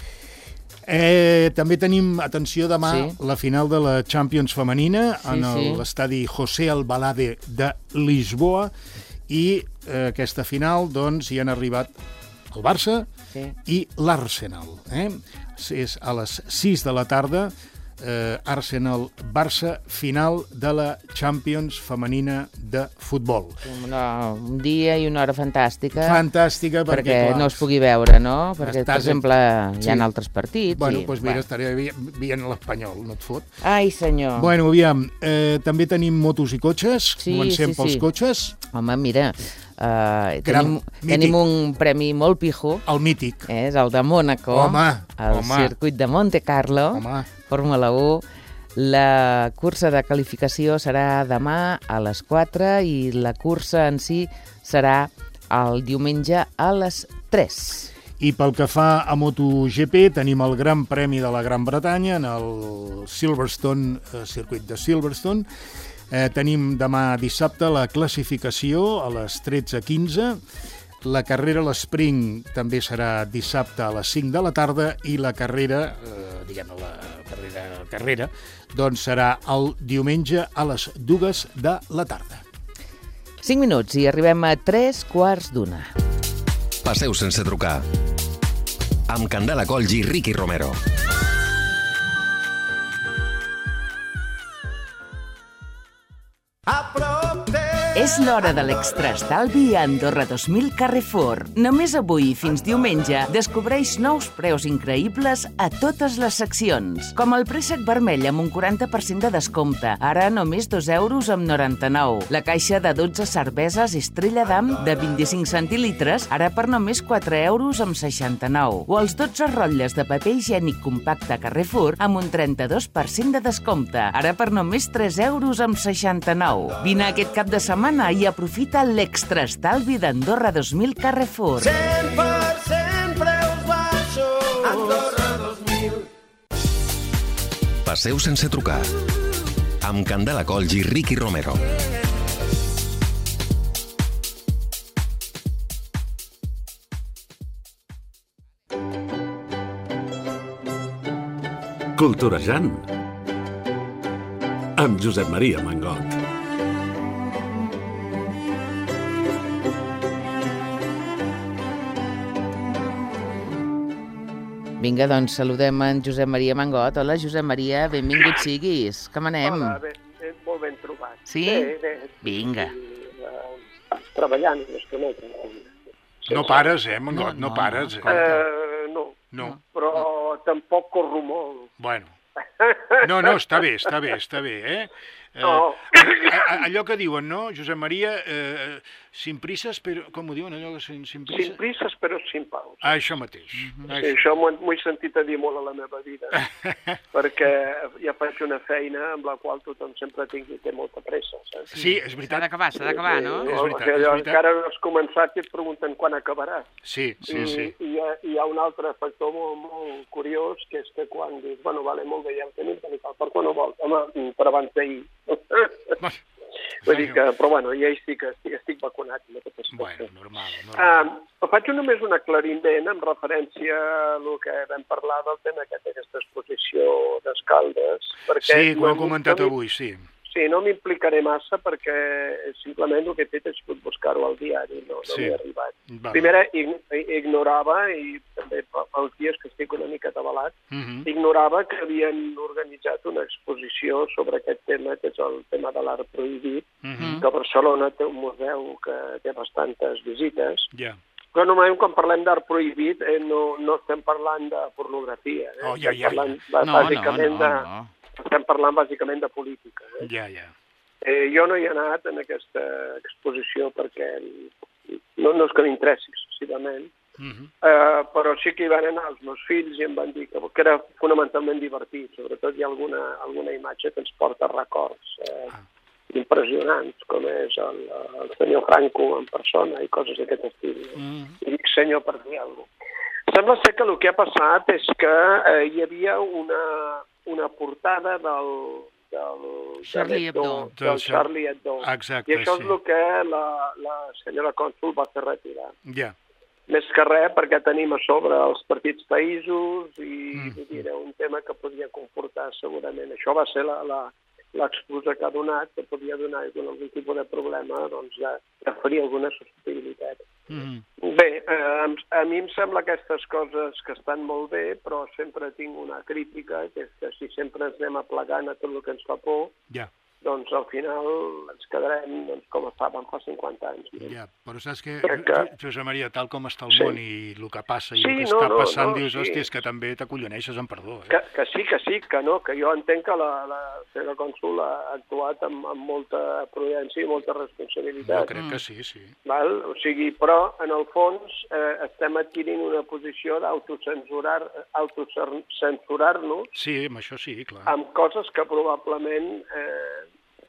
Eh, també tenim, atenció, demà sí. la final de la Champions femenina sí, en sí. l'estadi José Albalade de Lisboa i eh, aquesta final doncs hi han arribat el Barça sí. i l'Arsenal. Eh? És a les sis de la tarda, eh, Arsenal-Barça, final de la Champions femenina de futbol. Una, un dia i una hora fantàstica. Fantàstica, perquè, perquè clar, no es pugui veure, no? Perquè, estàs... per exemple, sí. hi ha altres partits. Bueno, doncs pues mira, estaré veient l'Espanyol, no et fot? Ai, senyor. Bueno, aviam, eh, també tenim motos i cotxes. Sí, Comencem sí, pels sí. cotxes. Home, mira, uh, Gran, tenim, tenim un premi molt pijo. El mític. Eh, és el de Mònaco. Home, el home. circuit de Monte Carlo. Home. Fórmula u. La cursa de qualificació serà demà a les quatre i la cursa en si serà el diumenge a les tres. I pel que fa a MotoGP, tenim el Gran Premi de la Gran Bretanya en el Silverstone, eh, circuit de Silverstone. Eh, tenim demà dissabte la classificació a les tretze quinze. La carrera a l'Spring també serà dissabte a les cinc de la tarda i la carrera, eh, diguem la carrera, carrera, doncs serà el diumenge a les dues de la tarda. Cinc minuts i arribem a tres quarts d'una. Passeu sense trucar. Amb Candela Colls i Ricky Romero. És l'hora de l'extraestalvi a Andorra dos mil Carrefour. Només avui i fins diumenge descobreix nous preus increïbles a totes les seccions. Com el préssec vermell amb un quaranta per cent de descompte, ara només dos euros amb noranta-nou. La caixa de dotze cerveses Estrella d'Am de vint-i-cinc centilitres, ara per només quatre euros amb seixanta-nou. O els dotze rotlles de paper higiènic compacte Carrefour amb un trenta-dos per cent de descompte, ara per només tres euros amb seixanta-nou. Vine aquest cap de setmana i aprofita l'extraestalvi d'Andorra dos mil Carrefour. cent per cent preus baixos. Andorra dos mil. Passeu sense trucar. Amb Candela Colls i Ricky Romero. Culturejant amb Josep Maria Mangot. Vinga, doncs saludem en Josep Maria Mangot. Hola, Josep Maria, benvingut siguis. Com anem? Hola, ben, ben, molt ben trobat. Sí? Bé, bé. Vinga. I, uh, treballant, més que no. No pares, eh, Mangot, no, no, no pares. Eh? Uh, no. no, però tampoc corro molt. Bueno. No, no, està bé, està bé, està bé, eh? No. Eh, allò que diuen, no, Josep Maria, eh, sin prisses, però... Com ho diuen, allò? Sin, sin prisses? Sin prisses, però sin paus. Ah, això mateix. Mm -hmm. Sí, això m'ho he sentit a dir molt a la meva vida, perquè ja faig una feina amb la qual tothom sempre tingui, té molta pressa, saps? Sí, és veritat. S'ha d'acabar, s'ha d'acabar, no? És veritat, o sigui, és veritat. Encara no has començat i et pregunten quan acabaràs. Sí, sí, I, sí. I hi ha, hi ha un altre factor molt, molt curiós, que és que quan dius, bueno, vale, molt bé, ja ho tenim, per quan ho vols? Home, per abans d'ahir. Vull dir que, però bueno, ja estic, estic, estic vacunat. No bueno, normal, normal. Uh, faig només un aclariment en referència a el que vam parlar del tema aquest, d'aquesta exposició d'Escaldes. Sí, ho no, hem comentat no avui, sí. Sí, no m'implicaré massa perquè simplement el que he fet és buscar-ho al diari, no, no sí. m'he arribat. Va. Primera, ignorava, i també els dies que estic una mica atabalat, uh -huh. ignorava que havien organitzat una exposició sobre aquest tema, que és el tema de l'art prohibit, uh -huh. que a Barcelona té un museu que té bastantes visites. Ja. Però normalment quan parlem d'art prohibit eh, no, no estem parlant de pornografia. Eh? Oh, ja, ja, ja. Parlant, no, bàsicament no, no, de... no. Estem parlant bàsicament de política. Eh? Ja, ja. Eh, jo no hi he anat en aquesta exposició perquè no, no és que m'interessi excessivament, uh -huh. eh, però sí que hi van anar els meus fills i em van dir que, que era fonamentalment divertit. Sobretot hi ha alguna, alguna imatge que ens porta records eh, ah. impressionants, com és el, el senyor Franco en persona i coses d'aquest estil. No? Uh -huh. I dic senyor per dir alguna cosa. Sembla ser que el que ha passat és que eh, hi havia una... una portada del, del, Charlie Hebdo. del Charlie Hebdo. Exacte, I això sí. és el que la, la senyora cònsol va fer retirar. Ja. Més que res perquè tenim a sobre els partits països i mm. dir, era un tema que podia comportar segurament. Això va ser la, la, l'excusa que ha donat, que podia donar algun tipus de problema, doncs de, de ferir alguna susceptibilitat. Mm. Bé, eh, a mi em sembla aquestes coses que estan molt bé, però sempre tinc una crítica, que és que si sempre ens anem aplegant a tot el que ens fa por, ja. doncs al final ens quedarem doncs, com estàvem fa cinquanta anys. No? Ja, però saps que, que... Josep Maria, tal com està el sí. món i el que passa i sí, el que no, està no, passant, no, dius, sí. hòstia, és que també t'acolloneixes amb perdó. Eh? Que, que sí, que sí, que no, que jo entenc que la, la senyora cònsol ha actuat amb, amb molta prudència i molta responsabilitat. Jo crec que sí, sí. Val? O sigui, però, en el fons, eh, estem adquirint una posició d'autocensurar, autocensurar-nos. Sí, amb això sí, clar. Amb coses que probablement... Eh,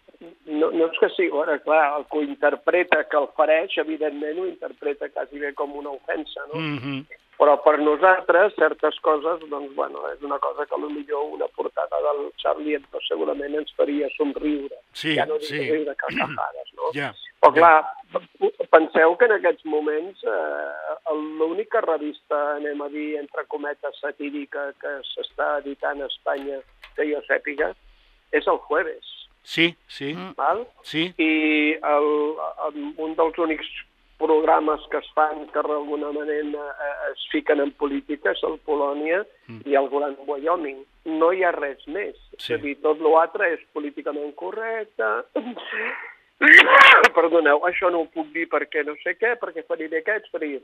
no, no és que sí, bueno, clar, el que ho interpreta, que el fereix, evidentment ho interpreta quasi bé com una ofensa, no? Mm -hmm. Però per nosaltres, certes coses, doncs, bueno, és una cosa que potser una portada del Charlie Hebdo segurament ens faria somriure. Sí, ja no dic sí. riure carcajades, no? Ja, Però, clar, ja. penseu que en aquests moments eh, l'única revista, anem a dir, entre cometes, satírica que s'està editant a Espanya, que jo sàpiga, és el Jueves. Sí, sí. Val? Sí. I el, el, un dels únics programes que es fan que d'alguna manera eh, es fiquen en política és el Polònia mm. i el Gran Wyoming. No hi ha res més. Sí. És a dir, tot l'altre és políticament correcte, Perdoneu, això no ho puc dir perquè no sé què, perquè feriré aquests, ferir.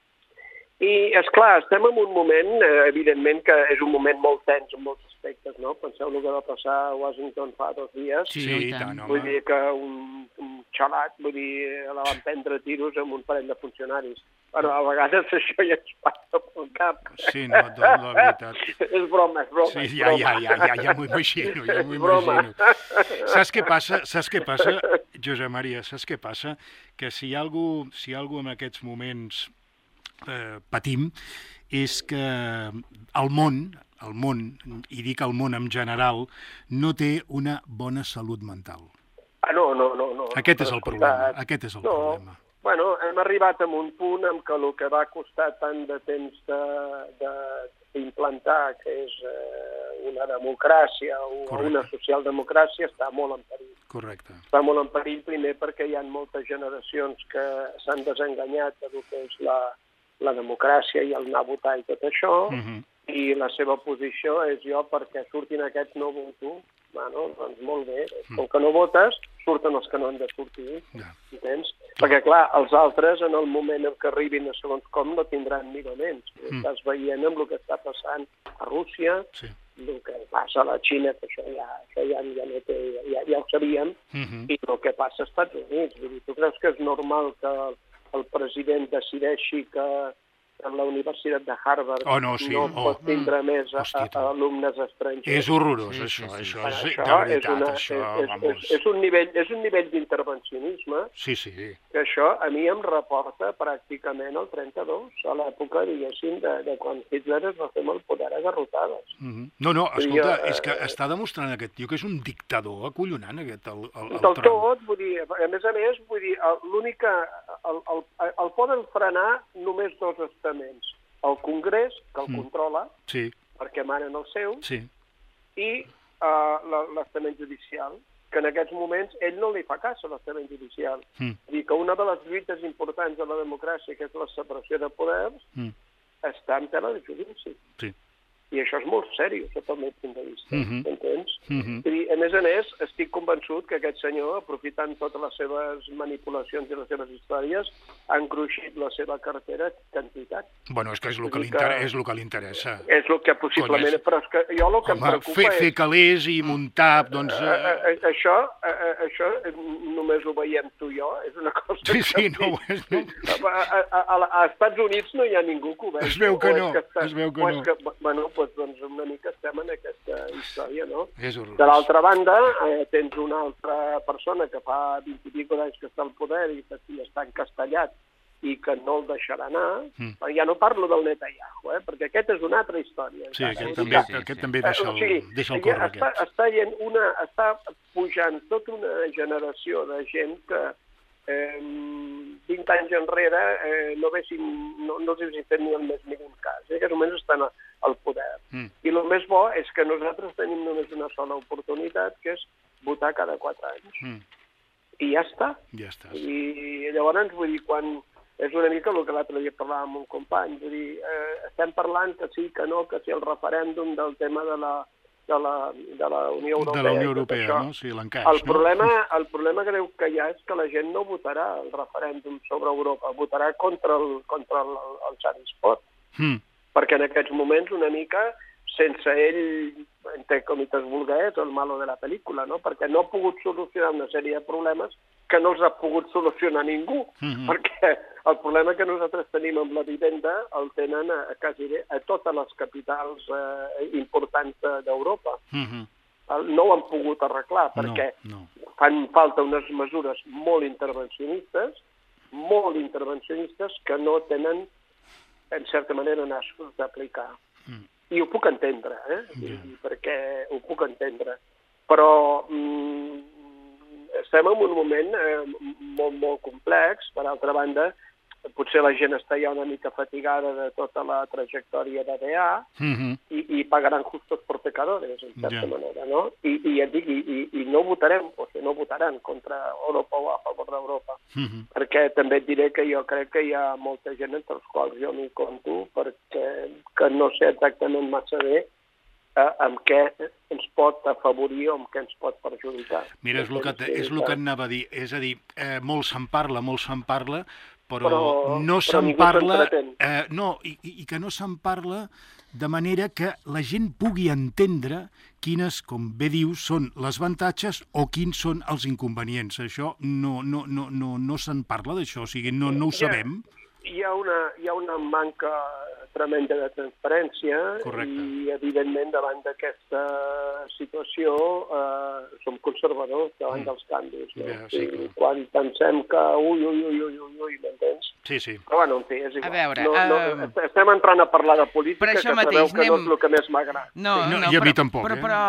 I, esclar, estem en un moment, eh, evidentment, que és un moment molt tens en molts aspectes, no? Penseu el que va passar a Washington fa dos dies. Sí, i tant, home. Vull dir que un, un xalat, vull dir, la van prendre tiros amb un parell de funcionaris. Bueno, a vegades això ja ens passa pel cap. Sí, no, de, de veritat. És broma, és broma. Sí, és ja, broma. ja, ja, ja, ja m'ho imagino, ja m'ho imagino. Saps què passa, saps què passa, Josep Maria, saps què passa? Que si hi ha algú, si hi ha algú en aquests moments eh, patim, és que el món, el món, i dic el món en general, no té una bona salut mental. Ah, no, no, no. no. Aquest és el problema, aquest és el no. problema. Bueno, hem arribat a un punt en què el que va costar tant de temps d'implantar, que és eh, una democràcia o Correcte. Una socialdemocràcia, està molt en perill. Correcte. Està molt en perill, primer perquè hi ha moltes generacions que s'han desenganyat del que és la, la democràcia i el anar a votar i tot això, uh-huh. i la seva posició és jo perquè surtin aquests no voto, bueno, doncs molt bé, com que no votes, surten els que no han de sortir, ja. Entens? Perquè, clar, els altres, en el moment en què arribin a segons com, no tindran miraments. Mm. Estàs veient amb el que està passant a Rússia, sí. El que passa a la Xina, que això ja, això ja, ja, no té, ja, ja ho sabíem, mm-hmm. i el que passa als Estats Units. Vull dir, tu creus que és normal que el, el president decideixi que en la Universitat de Harvard oh, no, sí. no pot tindre oh, més a, a, a alumnes estrangers. És horrorós, sí, això. Sí, sí. Això és, això de veritat, és, una, això, és, és, és, és un nivell, és un nivell d'intervencionisme sí, sí. que això a mi em reporta pràcticament al trenta-dos, a l'època, diguéssim, de, de quan Hitler es va fer amb el poder a garrotades. Mm-hmm. No, no, escolta, jo, és que eh, està demostrant aquest tio que és un dictador acollonant, aquest, el, el, el Del tot, vull dir, a més a més, vull dir, l'única, el, el, el poden frenar només dos estaments. El Congrés, que el mm. controla, sí. perquè manen el seu, sí. i uh, l'estament judicial, que en aquests moments ell no li fa cas a l'estament judicial. Mm. Dir que una de les lluites importants de la democràcia, que és la separació de poders, mm. està en tela de judici. Sí. I això és molt seriós, sota el meu punt de vista, mm-hmm. entens? Mm-hmm. I, a més a més, estic convençut que aquest senyor, aprofitant totes les seves manipulacions i les seves històries, ha engruixit la seva cartera quantitat. Bueno, és que és el que, que és el que li interessa. És el que possiblement... Conyes. Però és que jo el que Home, em preocupa fer, és... Fer calés i muntar, doncs... Uh, uh, uh, això, uh, uh, això només ho veiem tu i jo, és una cosa... Sí, sí, no ho és. No. A, a, a, a Estats Units no hi ha ningú que ho vegi. Es veu que no, que està, es veu que no. Que, bueno, pues, doncs una mica estem en aquesta història, no? És horrorós. De l'altra banda, eh, tens una altra persona que fa vint i pico d'anys que està al poder i que està encastellat i que no el deixarà anar. Mm. Ja no parlo del Netanyahu, eh, perquè aquest és una altra història. Sí, aquest, també, sí, sí, aquest sí. també deixa el, o sigui, deixa el córrer, està, aquest. Està, una, està pujant tota una generació de gent que eh, vint anys enrere eh, no, vessin, no, no els haguessin fet ni el més mínim cas. En aquests moments estan al poder. Mm. I el més bo és que nosaltres tenim només una sola oportunitat, que és votar cada quatre anys. Mm. I ja està. Ja està. I llavors, vull dir, quan... És una mica el que l'altre dia parlàvem amb un company. Vull dir, eh, estem parlant que sí, que no, que si el referèndum del tema de la, de la, de la Unió Europea... De la Unió Europea, no? Sí, l'encaix. El, no? problema, el problema greu que hi ha és que la gent no votarà el referèndum sobre Europa, votarà contra el, contra el, el Charles Pot. Mm. Perquè en aquests moments una mica, sense ell, entre comites vulguer, és el malo de la pel·lícula, no? Perquè no ha pogut solucionar una sèrie de problemes que no els ha pogut solucionar ningú, mm-hmm. perquè el problema que nosaltres tenim amb la vivenda el tenen a, a quasi bé a totes les capitals eh, importants d'Europa. Mm-hmm. No ho han pogut arreglar, perquè no, no. fan falta unes mesures molt intervencionistes, molt intervencionistes que no tenen, en certa manera, nassos d'aplicar. Mm. I ho puc entendre, eh? Yeah. I, perquè ho puc entendre. Però... Mm, estem en un moment eh, molt, molt complex. Per altra banda, potser la gent està ja una mica fatigada de tota la trajectòria de D A mm-hmm. i, i pagaran justos por pecadores, en certa yeah. manera, no? I, i, i, i, i no votarem, o sigui, no votaran contra Europa o a favor d'Europa. Mm-hmm. Perquè també et diré que jo crec que hi ha molta gent entre els quals jo m'hi conto, perquè que no sé exactament massa bé eh, amb què ens pot afavorir o amb què ens pot perjudicar. Mira, és el que, és el que anava a dir. És a dir, eh, molt se'n parla, molt se'n parla, però, però no però se'n ningú parla... s'entretén. Eh, no, i, i que no se'n parla de manera que la gent pugui entendre quines, com bé dius, són les avantatges o quins són els inconvenients. Això no, no, no, no, no se'n parla d'això, o sigui, no, no ho sabem. Hi ha una, hi ha una manca tremenda de transparència. Correcte. I, evidentment, davant d'aquesta situació eh, som conservadors davant mm. dels canvis. No? Ja, sí, I quan pensem que ui, ui, ui, ui, ui, ui, m'entens? Sí, sí. Però bueno, en fi, és igual. A veure, no, no, uh... estem entrant a parlar de política, per això que mateix, sabeu que anem... no és el que més m'agrada. No, sí. no, no, i a però, mi tampoc, però, eh? però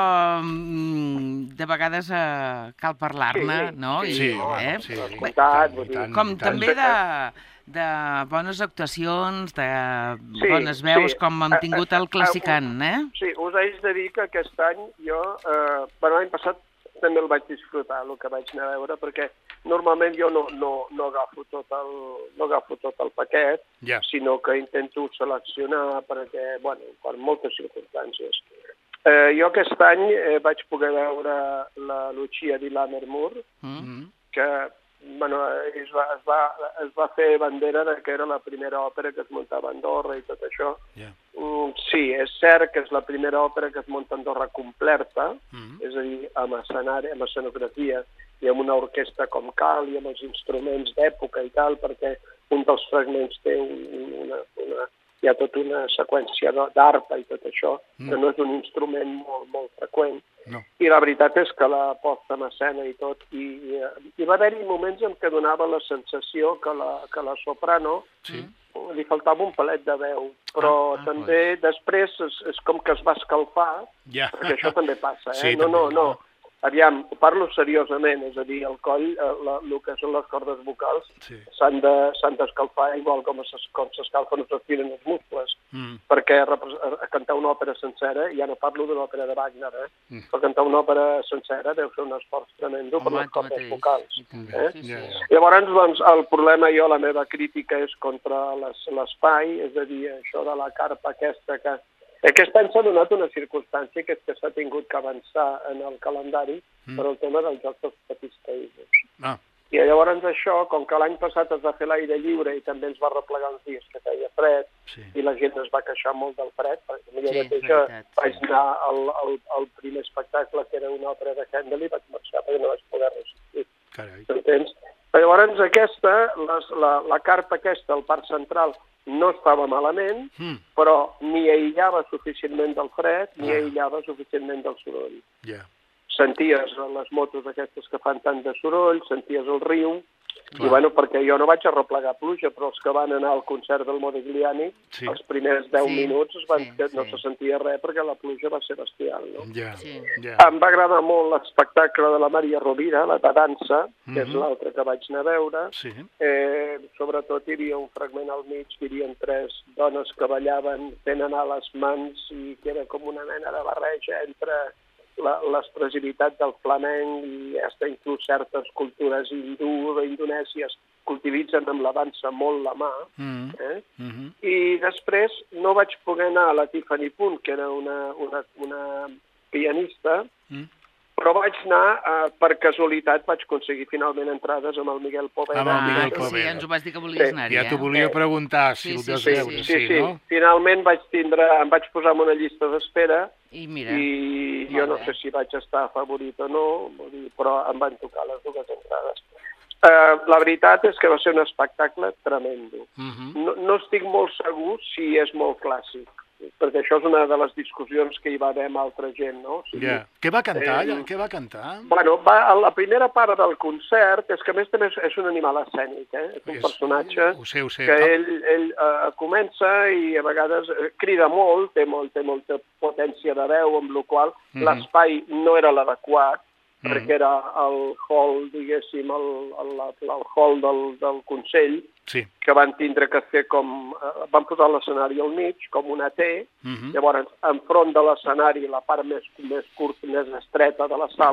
mm, de vegades uh, cal parlar-ne, sí, no? Sí, I, sí, eh? sí, sí. Escoltat, Bé, tant, com tant. també de, de bones actuacions, de sí, bones veus, sí. com hem tingut el Classicant, eh? Sí, us haig de dir que aquest any jo, eh, bueno, l'any passat també el vaig disfrutar, el que vaig anar a veure, perquè normalment jo no, no, no, agafo, tot el, no agafo tot el paquet, yeah. sinó que intento seleccionar perquè, bueno, per moltes circumstàncies. Eh, jo aquest any eh, vaig poder veure la Lucia di Lammermoor, mm-hmm. que bueno, es, va, es, va, es va fer bandera de que era la primera òpera que es muntava a Andorra i tot això. Yeah. Mm, sí, és cert que és la primera òpera que es munta a Andorra completa, mm-hmm. és a dir, amb escenari, amb escenografia i amb una orquestra com cal i amb els instruments d'època i tal, perquè un dels fragments té un, una, una, hi ha tota una seqüència d'arpa i tot això, mm. que no és un instrument molt, molt freqüent. No. I la veritat és que la posta en escena i tot, i, i, i va haver-hi moments en què donava la sensació que la, que la soprano sí. li faltava un palet de veu, però ah, ah, també pues. després és, és com que es va escalfar, yeah. perquè això també passa, eh? Sí, no, no, no. Aviam, parlo seriosament, és a dir, el coll, la, el que són les cordes vocals, sí. s'han de, s'han d'escalfar igual com s'escalfen o s'estiren els muscles, mm. perquè a, a cantar una òpera sencera, ja no parlo d'una òpera de Wagner, eh? mm. però cantar una òpera sencera deu ser un esforç tremendo per les cordes mateix. vocals. Eh? Sí, sí. Llavors, doncs, el problema, jo, la meva crítica és contra l'espai, és a dir, això de la carpa aquesta que... Aquest any s'ha donat una circumstància que és que s'ha tingut que avançar en el calendari mm. per el tema dels Jocs dels Petits Països. Ah. I llavors això, com que l'any passat es va fer l'aire lliure i també ens va replegar uns dies que feia fred, sí. i la gent es va queixar molt del fred, perquè jo sí, mateixa vaig anar al, al, al primer espectacle, que era una òpera de Handel, i vaig marxar perquè no vaig poder resistir. Carai. Entens? Llavors aquesta, les, la, la carpa aquesta, el parc central, no estava malament, mm. però ni aïllava suficientment del fred, ni ah. aïllava suficientment del soroll. Yeah. Senties les motos aquestes que fan tant de soroll, senties el riu, Clar. I bueno, perquè jo no vaig arreplegar pluja, però els que van anar al concert del Modigliani, sí. els primers deu sí. minuts es van, sí, no sí. se sentia res perquè la pluja va ser bestial. No? Yeah. Sí. Yeah. Em va agradar molt l'espectacle de la Maria Rovira, la de dansa, que mm-hmm. és l'altra que vaig anar a veure. Sí. Eh, sobretot hi havia un fragment al mig, hi havia tres dones que ballaven fent anar les mans i que era com una mena de barreja entre l'expressivitat del flamenc i hasta inclús certes cultures hindú o indonèsies que utilitzen amb la dansa molt la mà. Mm. Eh? Mm-hmm. I després no vaig poder anar a la Tiffany Punt, que era una, una, una pianista, mm. però vaig anar, eh, per casualitat, vaig aconseguir finalment entrades amb el Miguel Poveda. Amb el Miguel Poveda. Sí, ja ens ho vas dir que volies anar-hi. Ja t'ho volia preguntar, si el des veure, sí, sí, no? Finalment vaig tindre, em vaig posar en una llista d'espera i, mira, i jo no sé si vaig estar favorit o no, però em van tocar les dues entrades. Uh, la veritat és que va ser un espectacle tremendo. Uh-huh. no, no estic molt segur si és molt clàssic, perquè això és una de les discussions que hi va haver amb altra gent, no? O sigui, yeah. Què va cantar? Eh, Què va cantar? Bueno, va, la primera part del concert és que a més també és un animal escènic, eh? És un és, personatge ho sé, ho sé, que no? ell, ell uh, comença i a vegades crida molt, té, molt, té molta potència de veu, amb la qual mm-hmm. l'espai no era l'adequat, mm-hmm. perquè era el hall, diguéssim, el, el, el hall del, del Consell, sí. que van tindre que fer com... Eh, van posar l'escenari al mig, com una T, mm-hmm. llavors, enfront de l'escenari, la part més, més curta, més estreta de la sala,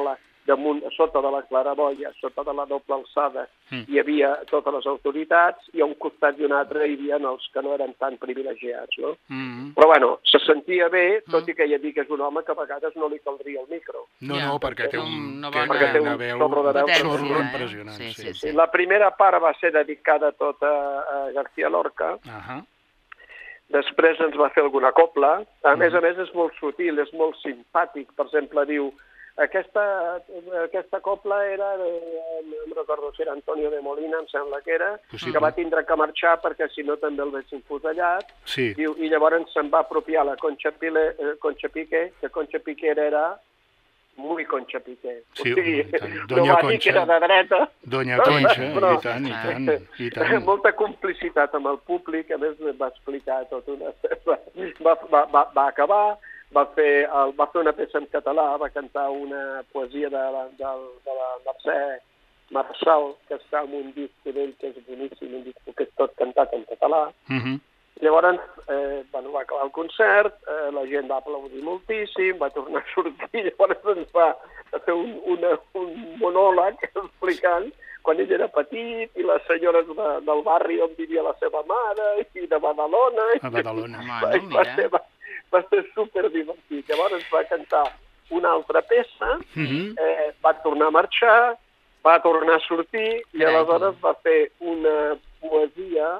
damunt, a sota de la claraboia, a sota de la doble alçada, Mm. hi havia totes les autoritats, i a un costat i un altre hi havia els que no eren tan privilegiats, no? Mm. Però, bueno, se sentia bé, tot i que ja dic que és un home que a vegades no li caldria el micro. No, no, perquè té un, no té bona- perquè té una un veu sorro de veu sorro potència, eh? impressionant. Sí, Sí, sí, sí. Sí, la primera part va ser dedicada tota a García Lorca, Ahà. després ens va fer alguna copla, a més a més és molt sutil, és molt simpàtic, per exemple, diu, aquesta, aquesta copla era, eh, no em recordo si era Antonio de Molina, em sembla que era, Possible. que va tindre que marxar perquè si no també el vessin fusellat, Sí. diu, i llavors se'n va apropiar la Concha, Pile, eh, Concha Piqué, que Concha Piqué era muy Concha Piqué. Sí, o sigui, i tant. no Doña va dir que era Concha. de dreta. Doña no? Concha, Però- i tant, i tant, i tant. Molta complicitat amb el públic, a més va explicar tot una... Va, va, va, va acabar, va fer, el, va fer una peça en català, va cantar una poesia de la, de, de la Mercè Marçal, que està en un disc d'ell que és boníssim, un disc que és tot cantat en català. Mhm. Llavors, eh, bueno, va acabar el concert, eh, la gent va aplaudir moltíssim, va tornar a sortir, llavors ens va fer un, una, un monòleg explicant quan ell era petit i les senyores de, del barri on vivia la seva mare i de Badalona. A Badalona. I va, i va, ser, va, va ser superdivertit. Llavors va cantar una altra peça, Mhm. eh, va tornar a marxar, va tornar a sortir i Carai, aleshores va fer una poesia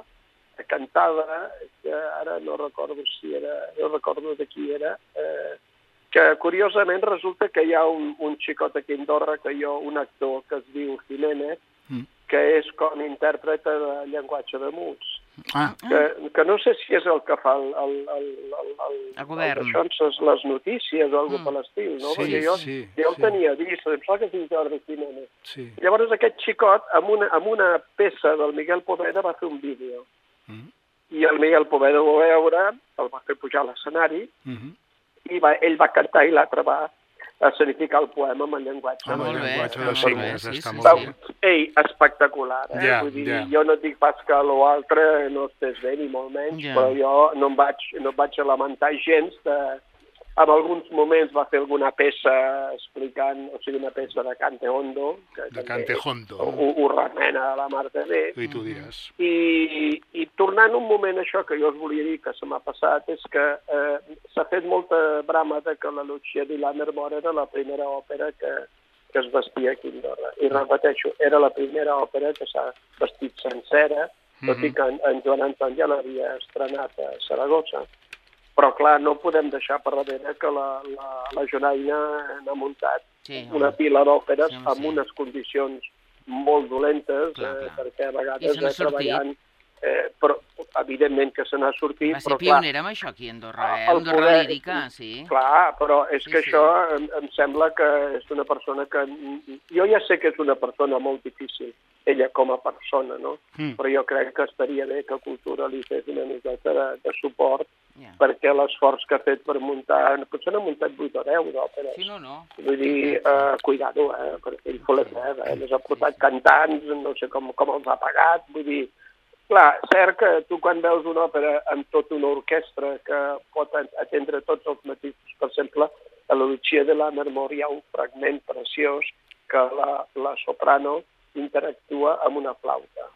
cantada, que ara no recordo si era, no recordo de qui era, eh, que curiosament resulta que hi ha un, un xicot aquí a Andorra, que jo, un actor que es diu Jiménez, Mm. que és com intèrprete de llenguatge de muts. Ah, Que, que no sé si és el que fa el, el, el, el, el, El govern. el això, les notícies o alguna cosa per l'estil, no? Sí, Perquè jo, sí, jo el sí. tenia vist, em sembla que es diu Jordi Jiménez. sí. Llavors aquest xicot, amb una, amb una peça del Miguel Poveda, va fer un vídeo. Mhm. I el Miguel Poveda ho va veure, el va fer pujar a l'escenari, Mhm. i va, ell va cantar i l'altre va escenificar el poema amb el llenguatge. Amb el molt bé, llenguatge està de molt signes, bé, sí, està sí, molt Sí. bé. Ei, espectacular, eh? Ja, Vull dir, ja. jo no et dic pas que l'altre no estés bé, ni molt menys, Ja. però jo no em vaig, no em vaig lamentar gens de... En alguns moments va fer alguna peça explicant, o sigui, una peça de Cante Hondo, que De també Cante Hondo. Ho, ho remena a la mar de bé. I tu diràs. I, I tornant un moment a això que jo us volia dir que se m'ha passat, és que eh, s'ha fet molta brama de que la Lucia di Lammermoor era la primera òpera que, que es vestia aquí a Andorra. I repeteixo, era la primera òpera que s'ha vestit sencera, tot i que en, en Joan Anton ja l'havia estrenat a Saragossa. Però, clar, no podem deixar per darrere que la, la, la Jonaina n'ha muntat Sí, una pila d'òperes Sí, home, amb sí. unes condicions molt dolentes, Clar, eh, clar. perquè a I vegades se n'ha eh, treballant, eh, però evidentment que se n'ha sortit, Va ser però clar, pionera amb això aquí a Andorra, eh? el Andorra poder- lírica, sí. clar, però és Sí, que sí. això em, em sembla que és una persona que... Jo ja sé que és una persona molt difícil, ella com a persona, no? Mm. Però jo crec que estaria bé que Cultura li fes una miqueta de, de suport Ja. perquè l'esforç que ha fet per muntar... Potser n'ha muntat vuit o deu d'òperes. Sí, no, no. Vull dir, eh, cuidado, eh, perquè ell fot la eh, les ha portat cantants, no sé com, com els ha pagat, vull dir... Clar, cert que tu quan veus una òpera amb tota una orquestra que pot atendre tots els matisos, per exemple, a la Lucia de Lammermoor hi ha un fragment preciós que la, la soprano interactua amb una flauta.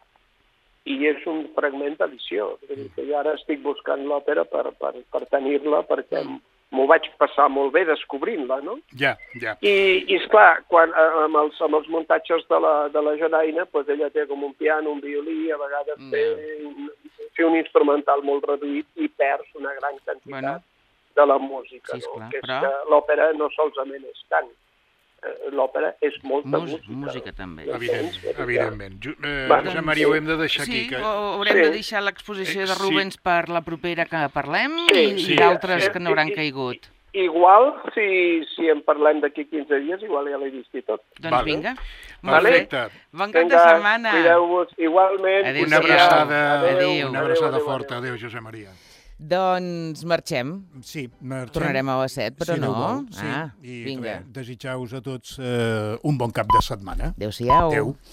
I és un fragment deliciós. Vull dir que jo ara estic buscant l'òpera per, per, per tenir-la, perquè m'ho vaig passar molt bé descobrint-la, no? Ja, ja. I, i esclar, quan, eh, amb, els, amb els muntatges de la, de la Jonaina, doncs ella té com un piano, un violí, a vegades Mm. té, un, té un instrumental molt reduït i perds una gran quantitat Bueno. de la música, Sí, no? esclar, Que és però- que l'òpera no solament és cant, eh, l'òpera és molta Mus música. música també. Evident, evidentment. Ju- Eh, Bueno, Josep Maria, ho hem de deixar aquí. Sí, Que... o haurem Sí. de deixar l'exposició Eh, de sí. Rubens per la propera que parlem Sí, i, sí. i d'altres Sí. que no hauran I- i- caigut. Igual, si, si en parlem d'aquí quinze dies, igual ja l'he vist i tot. Doncs Vale. vinga. Molt Vale. bé. Perfecte. Bon cap de Vinga, setmana. cuideu-vos igualment. Adéu, Una Adéu. abraçada, Adéu. una abraçada forta. Adéu, Josep Maria. Doncs marxem. Sí, marxem. Tornarem a les set, però si no. Déu vol, sí. Ah, I vinga. res, desitjar-vos a tots eh, un bon cap de setmana. Adéu-siau. Adéu.